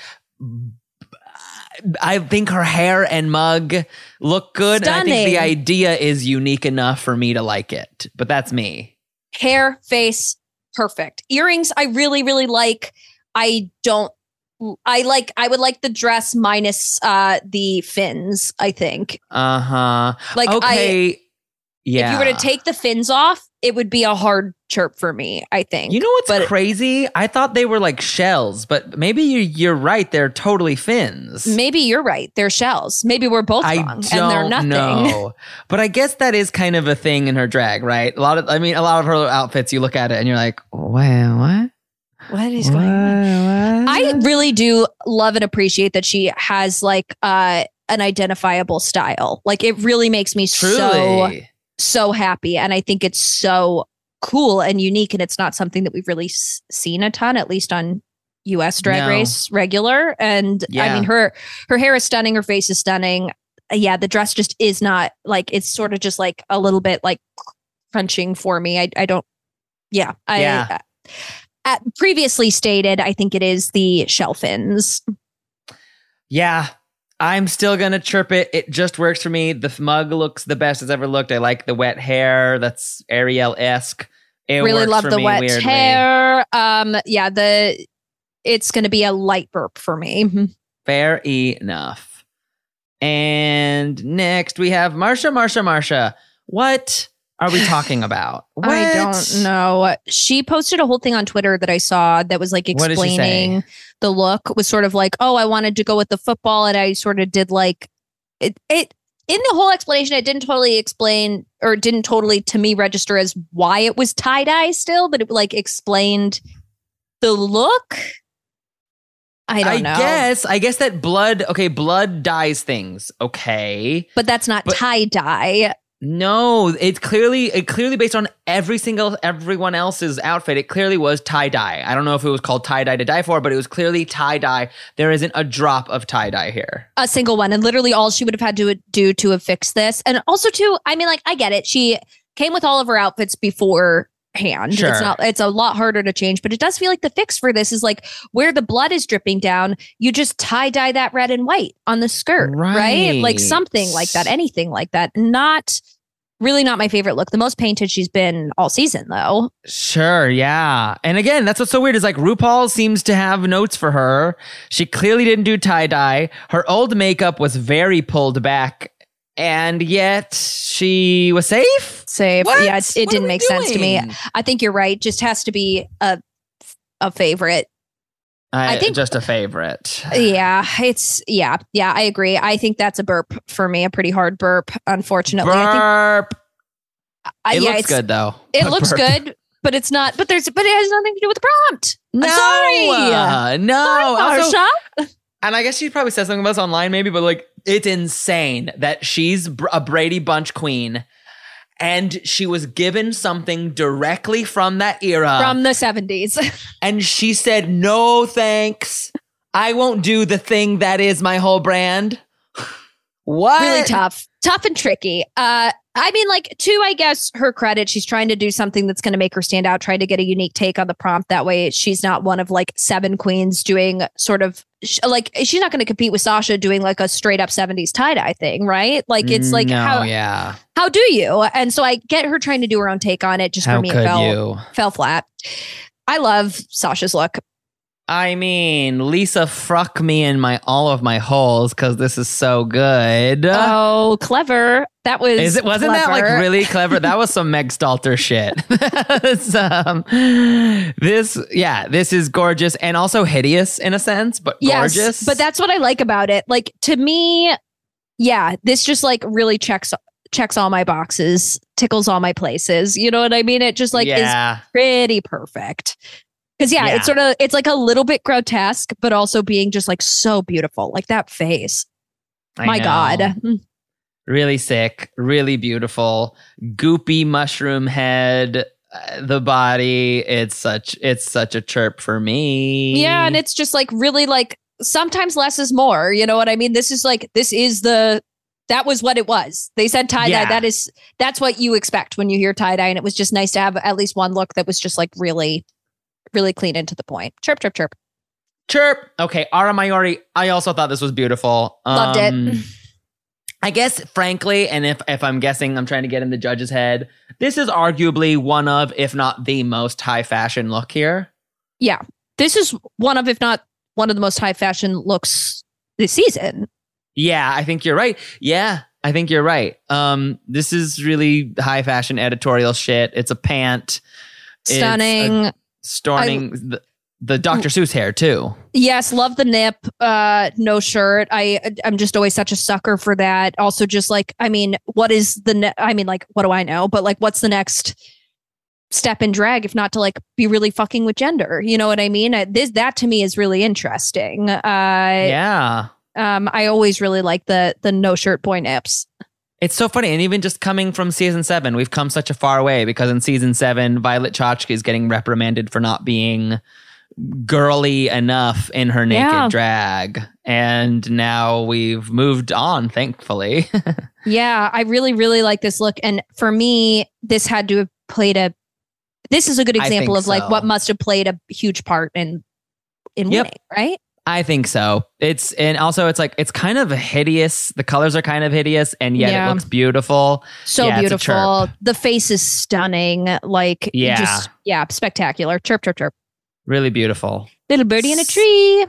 I think her hair and mug look good. Stunning. And I think the idea is unique enough for me to like it, but that's me. Hair, face, perfect. Earrings, I really, really like. I would like the dress minus the fins, I think. Like, okay. If you were to take the fins off, it would be a hard chirp for me, I think. You know what's crazy? I thought they were like shells, but maybe you're right. They're totally fins. Maybe you're right. They're shells. Maybe we're both wrong and they're nothing. No. But I guess that is kind of a thing in her drag, right? A lot of her outfits, you look at it and you're like, wow, what? What is going on? I really do love and appreciate that she has like an identifiable style. Like it really makes me so happy. And I think it's so cool and unique. And it's not something that we've really seen a ton, at least on US Drag Race regular. And I mean, her hair is stunning. Her face is stunning. Yeah. The dress just is not like, it's sort of just like a little bit like crunching for me. Previously stated, I think it is the shell fins. Yeah, I'm still going to chirp it. It just works for me. The mug looks the best it's ever looked. I like the wet hair. That's Ariel-esque. It really works love for the me wet weirdly. hair. It's going to be a light burp for me. Fair enough. And next we have Marsha. What are we talking about? What? I don't know. She posted a whole thing on Twitter that I saw that was like explaining the look. Was sort of like, oh, I wanted to go with the football, and I sort of did like it. In the whole explanation, it didn't totally explain or didn't totally to me register as why it was tie-dye still, but it like explained the look. I don't know. I guess that blood dyes things. Okay. But that's not tie-dye. No, it's clearly based on everyone else's outfit. It clearly was tie-dye. I don't know if it was called tie-dye to die for, but it was clearly tie-dye. There isn't a drop of tie-dye here. A single one. And literally all she would have had to do to have fixed this. And also too, I mean, like, I get it. She came with all of her outfits beforehand. Sure. It's a lot harder to change, but it does feel like the fix for this is like where the blood is dripping down, you just tie-dye that red and white on the skirt, right? Like something like that, anything like that. Not my favorite look. The most painted she's been all season though. Sure, yeah. And again, that's what's so weird is like RuPaul seems to have notes for her. She clearly didn't do tie-dye. Her old makeup was very pulled back. And yet she was safe? Safe. What? Yeah, it didn't make sense to me. I think you're right. Just has to be a favorite. I think just a favorite. Yeah, I agree. I think that's a burp for me, a pretty hard burp, unfortunately. Burp. It looks good though. It looks good, but it's not. But it has nothing to do with the prompt. I'm sorry. No. Sorry, Also, Marsha. and I guess she probably said something about this online, maybe, but like, it's insane that she's a Brady Bunch queen, and she was given something directly from that era, From the 70s. and she said, "No, thanks. I won't do the thing that is my whole brand." What? Really tough and tricky. I mean, like, to, I guess, her credit, she's trying to do something that's going to make her stand out, try to get a unique take on the prompt. That way she's not one of like 7 queens doing sort of like, she's not going to compete with Sasha doing like a straight up 70s tie-dye thing, right? Like, it's like, how do you? And so I get her trying to do her own take on it. Just for me, it fell flat. I love Sasha's look. I mean, Lisa, fruck me in all of my holes because this is so good. Oh, clever. That was wasn't that like really clever? That was some Meg Stalter shit. This is gorgeous and also hideous in a sense, but gorgeous. Yes, but that's what I like about it. Like, to me, yeah, this just like really checks all my boxes, tickles all my places. You know what I mean? It just like is pretty perfect. Because it's like a little bit grotesque, but also being just like so beautiful, like that face. My God, really sick, really beautiful, goopy mushroom head, the body. It's such a chirp for me. Yeah, and it's just like really like sometimes less is more. You know what I mean? That was what it was. They said tie dye. Yeah. That's what you expect when you hear tie dye, and it was just nice to have at least one look that was just like really clean and to the point. Chirp, chirp, chirp. Chirp. Okay, Ara Mayuri, I also thought this was beautiful. Loved it. I guess, frankly, and if I'm guessing, I'm trying to get in the judge's head, this is arguably one of, if not the most high fashion look here. Yeah. This is one of, if not one of the most high fashion looks this season. Yeah, I think you're right. Yeah, I think you're right. This is really high fashion editorial shit. It's a pant. Stunning. The Dr. Seuss hair too. Yes, love the nip. No shirt. I'm just always such a sucker for that. Also, just like, I mean, what is the? Like, what do I know? But like, what's the next step in drag if not to like be really fucking with gender? You know what I mean? That to me is really interesting. I always really like the no shirt boy nips. It's so funny. And even just coming from season 7, we've come such a far way because in season 7, Violet Chachki is getting reprimanded for not being girly enough in her naked drag. And now we've moved on, thankfully. Yeah, I really, really like this look. And for me, this had to have played this is a good example of like what must have played a huge part in winning, right? I think so. It's like, it's kind of hideous. The colors are kind of hideous and yet it looks beautiful. So beautiful. The face is stunning. Like, spectacular. Chirp, chirp, chirp. Really beautiful. Little birdie in a tree.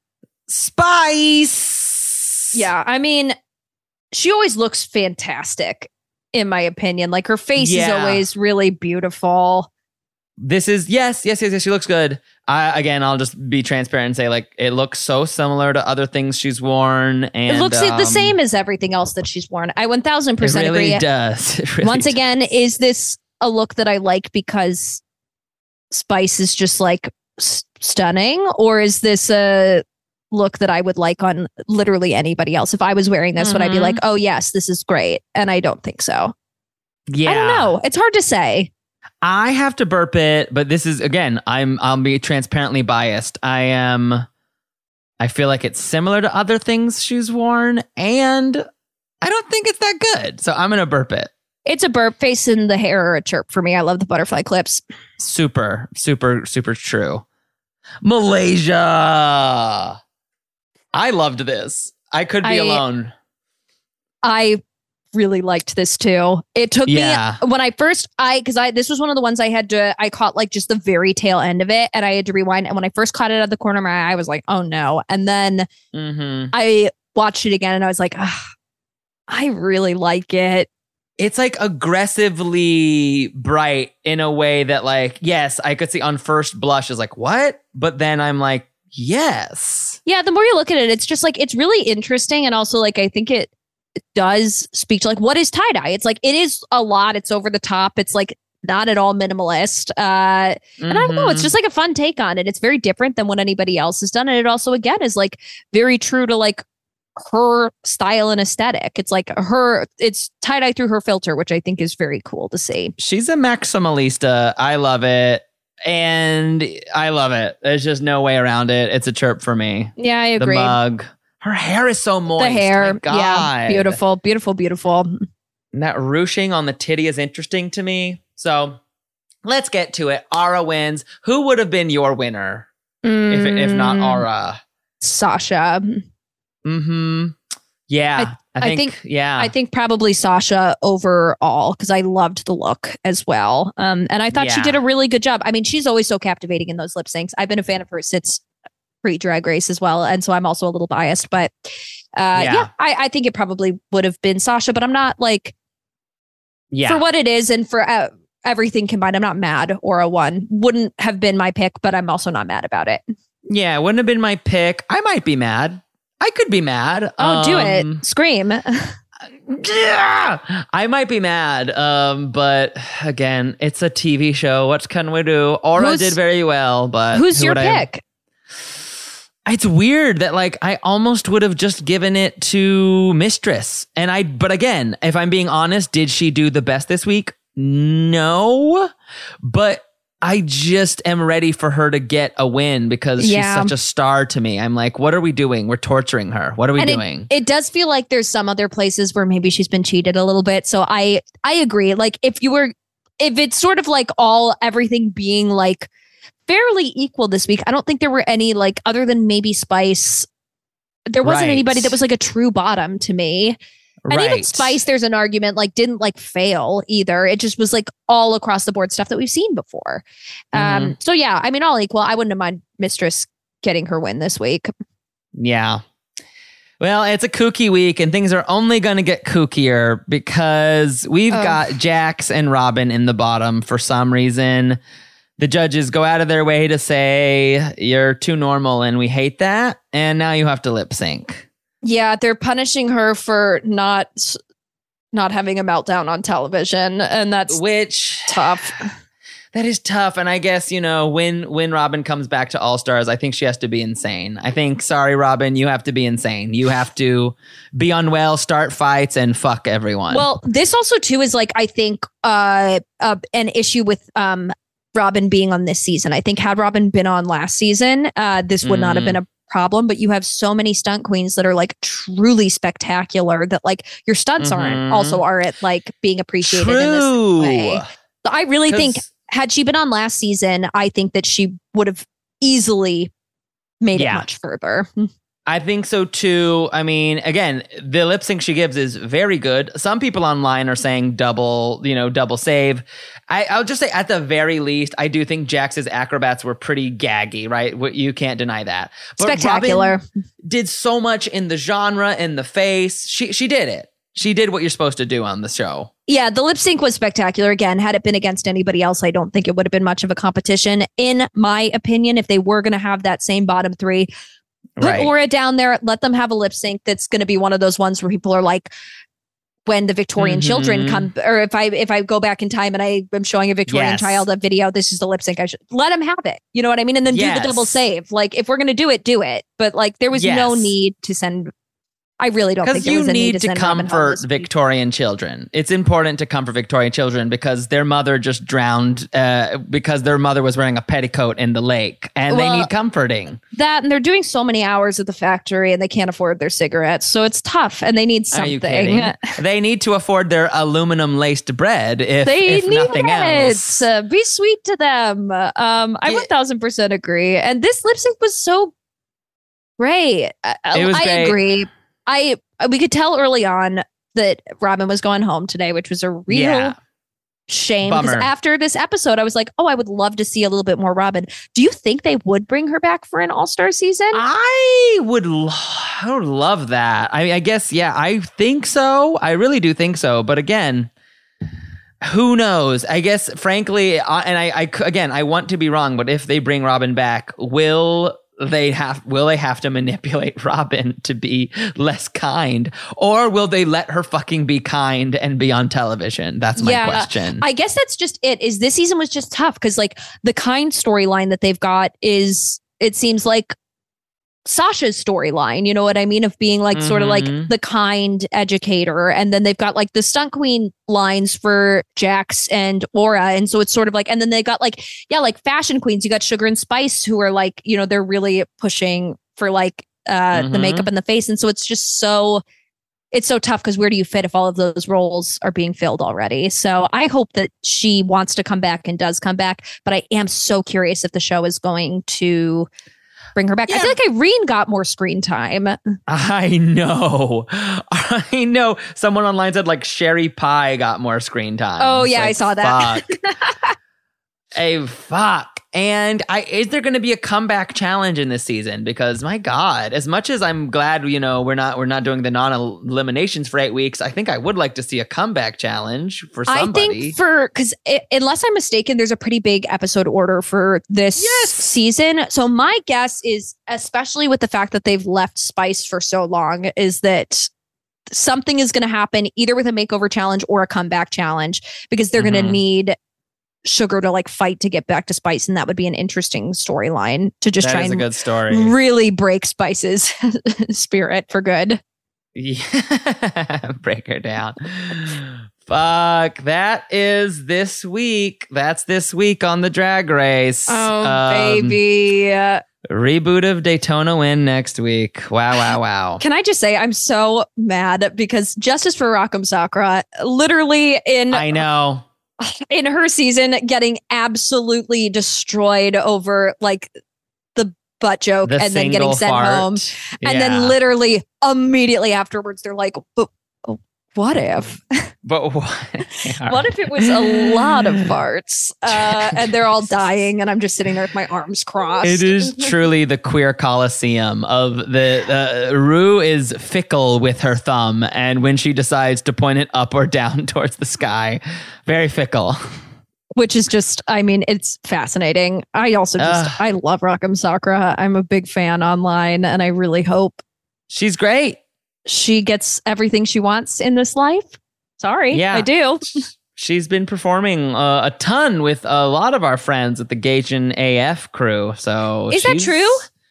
Spice. Yeah. I mean, she always looks fantastic in my opinion. Like her face is always really beautiful. This is yes. She looks good. Again, I'll just be transparent and say like it looks so similar to other things she's worn, and it looks the same as everything else that she's worn. I 1000% agree. It does. It really Once again, is this a look that I like because Spice is just like stunning, or is this a look that I would like on literally anybody else? If I was wearing this, would I be like, oh yes, this is great? And I don't think so. Yeah, I don't know. It's hard to say. I have to burp it, but this is again, I'll be transparently biased. I feel like it's similar to other things she's worn, and I don't think it's that good. So I'm gonna burp it. It's a burp. Face in the hair or a chirp for me. I love the butterfly clips. Super, super, super true. Malaysia. I loved this. I could be alone. I really liked this too. It took me when I first, this was one of the ones I caught like just the very tail end of it and I had to rewind. And when I first caught it at the corner of my eye, I was like, oh no. And then I watched it again and I was like, I really like it. It's like aggressively bright in a way that like, yes, I could see on first blush is like, what? But then I'm like, yes. Yeah. The more you look at it, it's just like, it's really interesting. And also like, I think it does speak to like, what is tie-dye? It's like, it is a lot. It's over the top. It's like not at all minimalist. And I don't know, it's just like a fun take on it. It's very different than what anybody else has done. And it also, again, is like very true to like her style and aesthetic. It's like it's tie-dye through her filter, which I think is very cool to see. She's a maximalista. I love it. And I love it. There's just no way around it. It's a chirp for me. Yeah, I agree. The mug. Her hair is so moist. The hair. My God. Yeah. Beautiful, beautiful, beautiful. And that ruching on the titty is interesting to me. So let's get to it. Aura wins. Who would have been your winner if not Aura? Sasha. Yeah. I think probably Sasha overall, because I loved the look as well. And I thought she did a really good job. I mean, she's always so captivating in those lip syncs. I've been a fan of her since pre-Drag Race as well. And so I'm also a little biased. But I think it probably would have been Sasha, but I'm not like, for what it is and for everything combined, I'm not mad. Aura won. Wouldn't have been my pick, but I'm also not mad about it. Yeah, it wouldn't have been my pick. I might be mad. I could be mad. Oh, do it. Scream. Yeah, I might be mad. But again, it's a TV show. What can we do? Aura did very well, but who's your pick? It's weird that like I almost would have just given it to Mistress. But again, if I'm being honest, did she do the best this week? No. But I just am ready for her to get a win because she's such a star to me. I'm like, what are we doing? We're torturing her. What are we doing? It does feel like there's some other places where maybe she's been cheated a little bit. So I agree. Like if it's sort of like everything being like fairly equal this week, I don't think there were any like other than maybe Spice. There wasn't anybody that was like a true bottom to me. And even Spice, there's an argument, like didn't like fail either. It just was like all across the board stuff that we've seen before. So yeah, I mean, all equal. I wouldn't have mind Mistress getting her win this week. Yeah. Well, it's a kooky week and things are only going to get kookier because we've got Jax and Robin in the bottom for some reason. The judges go out of their way to say you're too normal and we hate that. And now you have to lip sync. Yeah, they're punishing her for not having a meltdown on television, and that's tough. That is tough, and I guess when Robin comes back to All Stars, I think she has to be insane. I think, sorry, Robin, you have to be insane. You have to be unwell, start fights, and fuck everyone. Well, this also too is like I think an issue with Robin being on this season. I think had Robin been on last season, this would not have been a problem, but you have so many stunt queens that are like truly spectacular that like your stunts aren't like being appreciated in this way. So I really think had she been on last season, I think that she would have easily made it much further. I think so too. I mean, again, the lip sync she gives is very good. Some people online are saying double save. I'll just say at the very least, I do think Jax's acrobats were pretty gaggy, right? You can't deny that. But spectacular. Robin did so much in the genre, in the face. She did it. She did what you're supposed to do on the show. Yeah, the lip sync was spectacular. Again, had it been against anybody else, I don't think it would have been much of a competition. In my opinion, if they were going to have that same bottom three, put Aura down there, let them have a lip sync that's going to be one of those ones where people are like, when the Victorian children come, or if I go back in time and I am showing a Victorian child a video, this is the lip sync. I should let them have it. You know what I mean? And then do the double save. Like if we're going to do it, do it. But like there was no need to send. I really don't think there was a need to comfort Victorian children. It's important to comfort Victorian children because their mother just drowned because their mother was wearing a petticoat in the lake and they need comforting. That and they're doing so many hours at the factory and they can't afford their cigarettes. So it's tough and they need something. Are you kidding? They need to afford their aluminum laced bread if nothing else. Be sweet to them. I 1000% agree. And this lip sync was so great. It was great. Agree. We could tell early on that Robin was going home today, which was a real shame. Because after this episode, I was like, oh, I would love to see a little bit more Robin. Do you think they would bring her back for an All-Star season? I would love that. I guess, I think so. I really do think so. But again, who knows? I guess, frankly, and I want to be wrong, but if they bring Robin back, will they have to manipulate Robin to be less kind, or will they let her fucking be kind and be on television? That's my question. I guess that's just it. Is this season was just tough because like the kind storyline that they've got is, it seems like Sasha's storyline, you know what I mean, of being like sort of like the kind educator, and then they've got like the stunt queen lines for Jax and Aura, and so it's sort of like, and then they got like fashion queens. You got Sugar and Spice, who are like, you know, they're really pushing for like the makeup and the face, and so it's just so tough because where do you fit if all of those roles are being filled already? So I hope that she wants to come back and does come back, but I am so curious if the show is going to bring her back. I feel like Irene got more screen time. I know. Someone online said like Sherry Pie got more screen time. Oh yeah, like, I saw that. Fuck. And is there going to be a comeback challenge in this season? Because my God, as much as I'm glad, you know, we're not doing the non-eliminations for 8 weeks, I think I would like to see a comeback challenge for somebody. I think because unless I'm mistaken, there's a pretty big episode order for this season. So my guess is, especially with the fact that they've left Spice for so long, is that something is going to happen either with a makeover challenge or a comeback challenge, because they're going to need Sugar to like fight to get back to Spice, and that would be an interesting storyline to just try and a good story. Really break Spice's spirit for good. Yeah, break her down. Fuck, that is this week. That's this week on the Drag Race. Oh, baby. Reboot of Daytona win next week. Wow. Can I just say, I'm so mad because Justice for Rock'em Sakura, literally I know. In her season, getting absolutely destroyed over like the butt joke and then getting sent home. And then literally immediately afterwards, they're like, but what if? But what? What if it was a lot of farts and they're all dying and I'm just sitting there with my arms crossed? It is truly the queer coliseum of the Rue is fickle with her thumb, and when she decides to point it up or down towards the sky, very fickle. Which is just, I mean, it's fascinating. I also I love Rock'em Sakura. I'm a big fan online, and I really hope she's great. She gets everything she wants in this life. Sorry, I do. She's been performing a ton with a lot of our friends at the Gaijin AF crew. So is that true?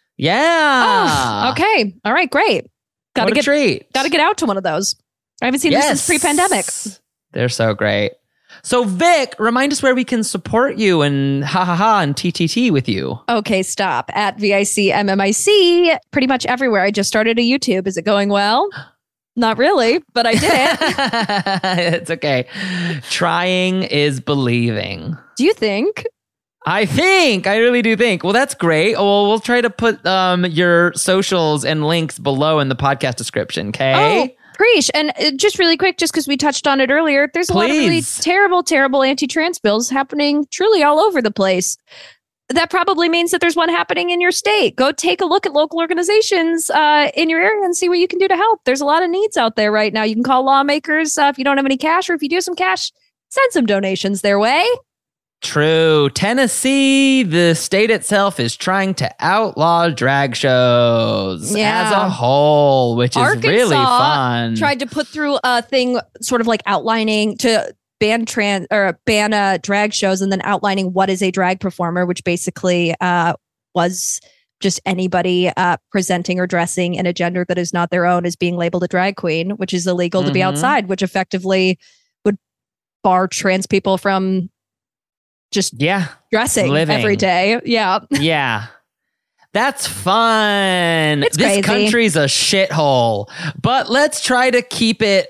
Yeah. Oh, okay. All right. Great. Got to get out to one of those. I haven't seen this since pre-pandemic. They're so great. So Vic, remind us where we can support you and and TTT with you. Okay, stop. At VICMMIC, pretty much everywhere. I just started a YouTube. Is it going well? Not really, but I did it. It's okay. Trying is believing. Do you think? I really do think. Well, that's great. Well, we'll try to put your socials and links below in the podcast description, okay? Oh, preach. And just really quick, just because we touched on it earlier, there's a lot of really terrible anti-trans bills happening truly all over the place. That probably means that there's one happening in your state. Go take a look at local organizations in your area and see what you can do to help. There's a lot of needs out there right now. You can call lawmakers if you don't have any cash, or if you do have some cash, send some donations their way. True. Tennessee, the state itself, is trying to outlaw drag shows as a whole, which is really fun. Tried to put through a thing sort of like outlining to ban drag shows, and then outlining what is a drag performer, which basically was just anybody presenting or dressing in a gender that is not their own as being labeled a drag queen, which is illegal to be outside, which effectively would bar trans people from just dressing every day. Yeah. That's fun. This crazy. Country's a shithole, but let's try to keep it.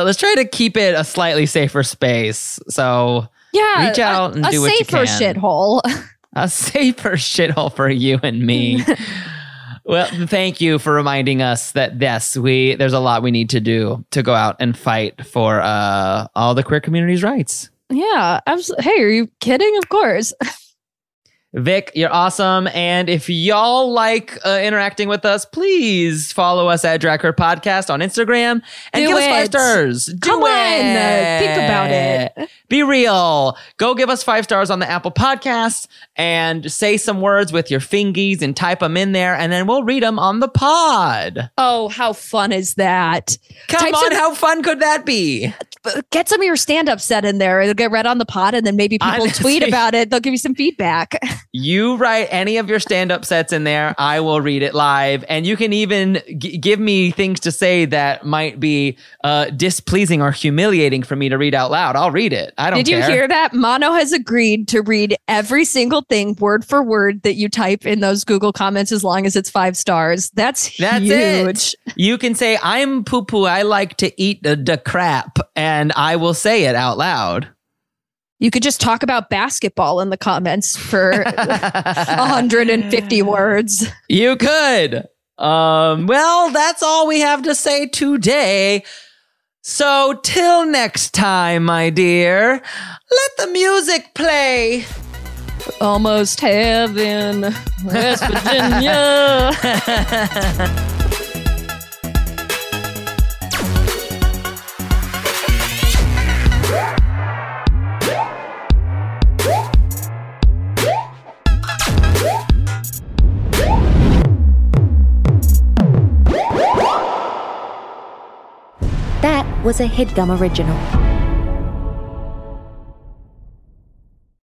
A slightly safer space. So reach out and do what you can. A safer shithole. A safer shithole for you and me. Well, thank you for reminding us that there's a lot we need to do to go out and fight for all the queer community's rights. Yeah. Hey, are you kidding? Of course. Vic, you're awesome. And if y'all like interacting with us, please follow us at Drag Her Podcast on Instagram and give us 5 stars. Come on. Think about it. Be real. Go give us 5 stars on the Apple Podcast and say some words with your fingies and type them in there, and then we'll read them on the pod. Oh, how fun is that? Come on, how fun could that be? Get some of your stand-up set in there. It'll get read on the pod, and then maybe people tweet about it. They'll give you some feedback. You write any of your stand-up sets in there. I will read it live. And you can even give me things to say that might be displeasing or humiliating for me to read out loud. I'll read it. I don't care. Did you hear that? Mono has agreed to read every single thing word for word that you type in those Google comments as long as it's 5 stars. That's huge. It. You can say, I'm poo-poo. I like to eat the crap. And I will say it out loud. You could just talk about basketball in the comments for 150 words. You could. Well, that's all we have to say today. So till next time, my dear, let the music play. Almost heaven, West Virginia. That was a HeadGum original.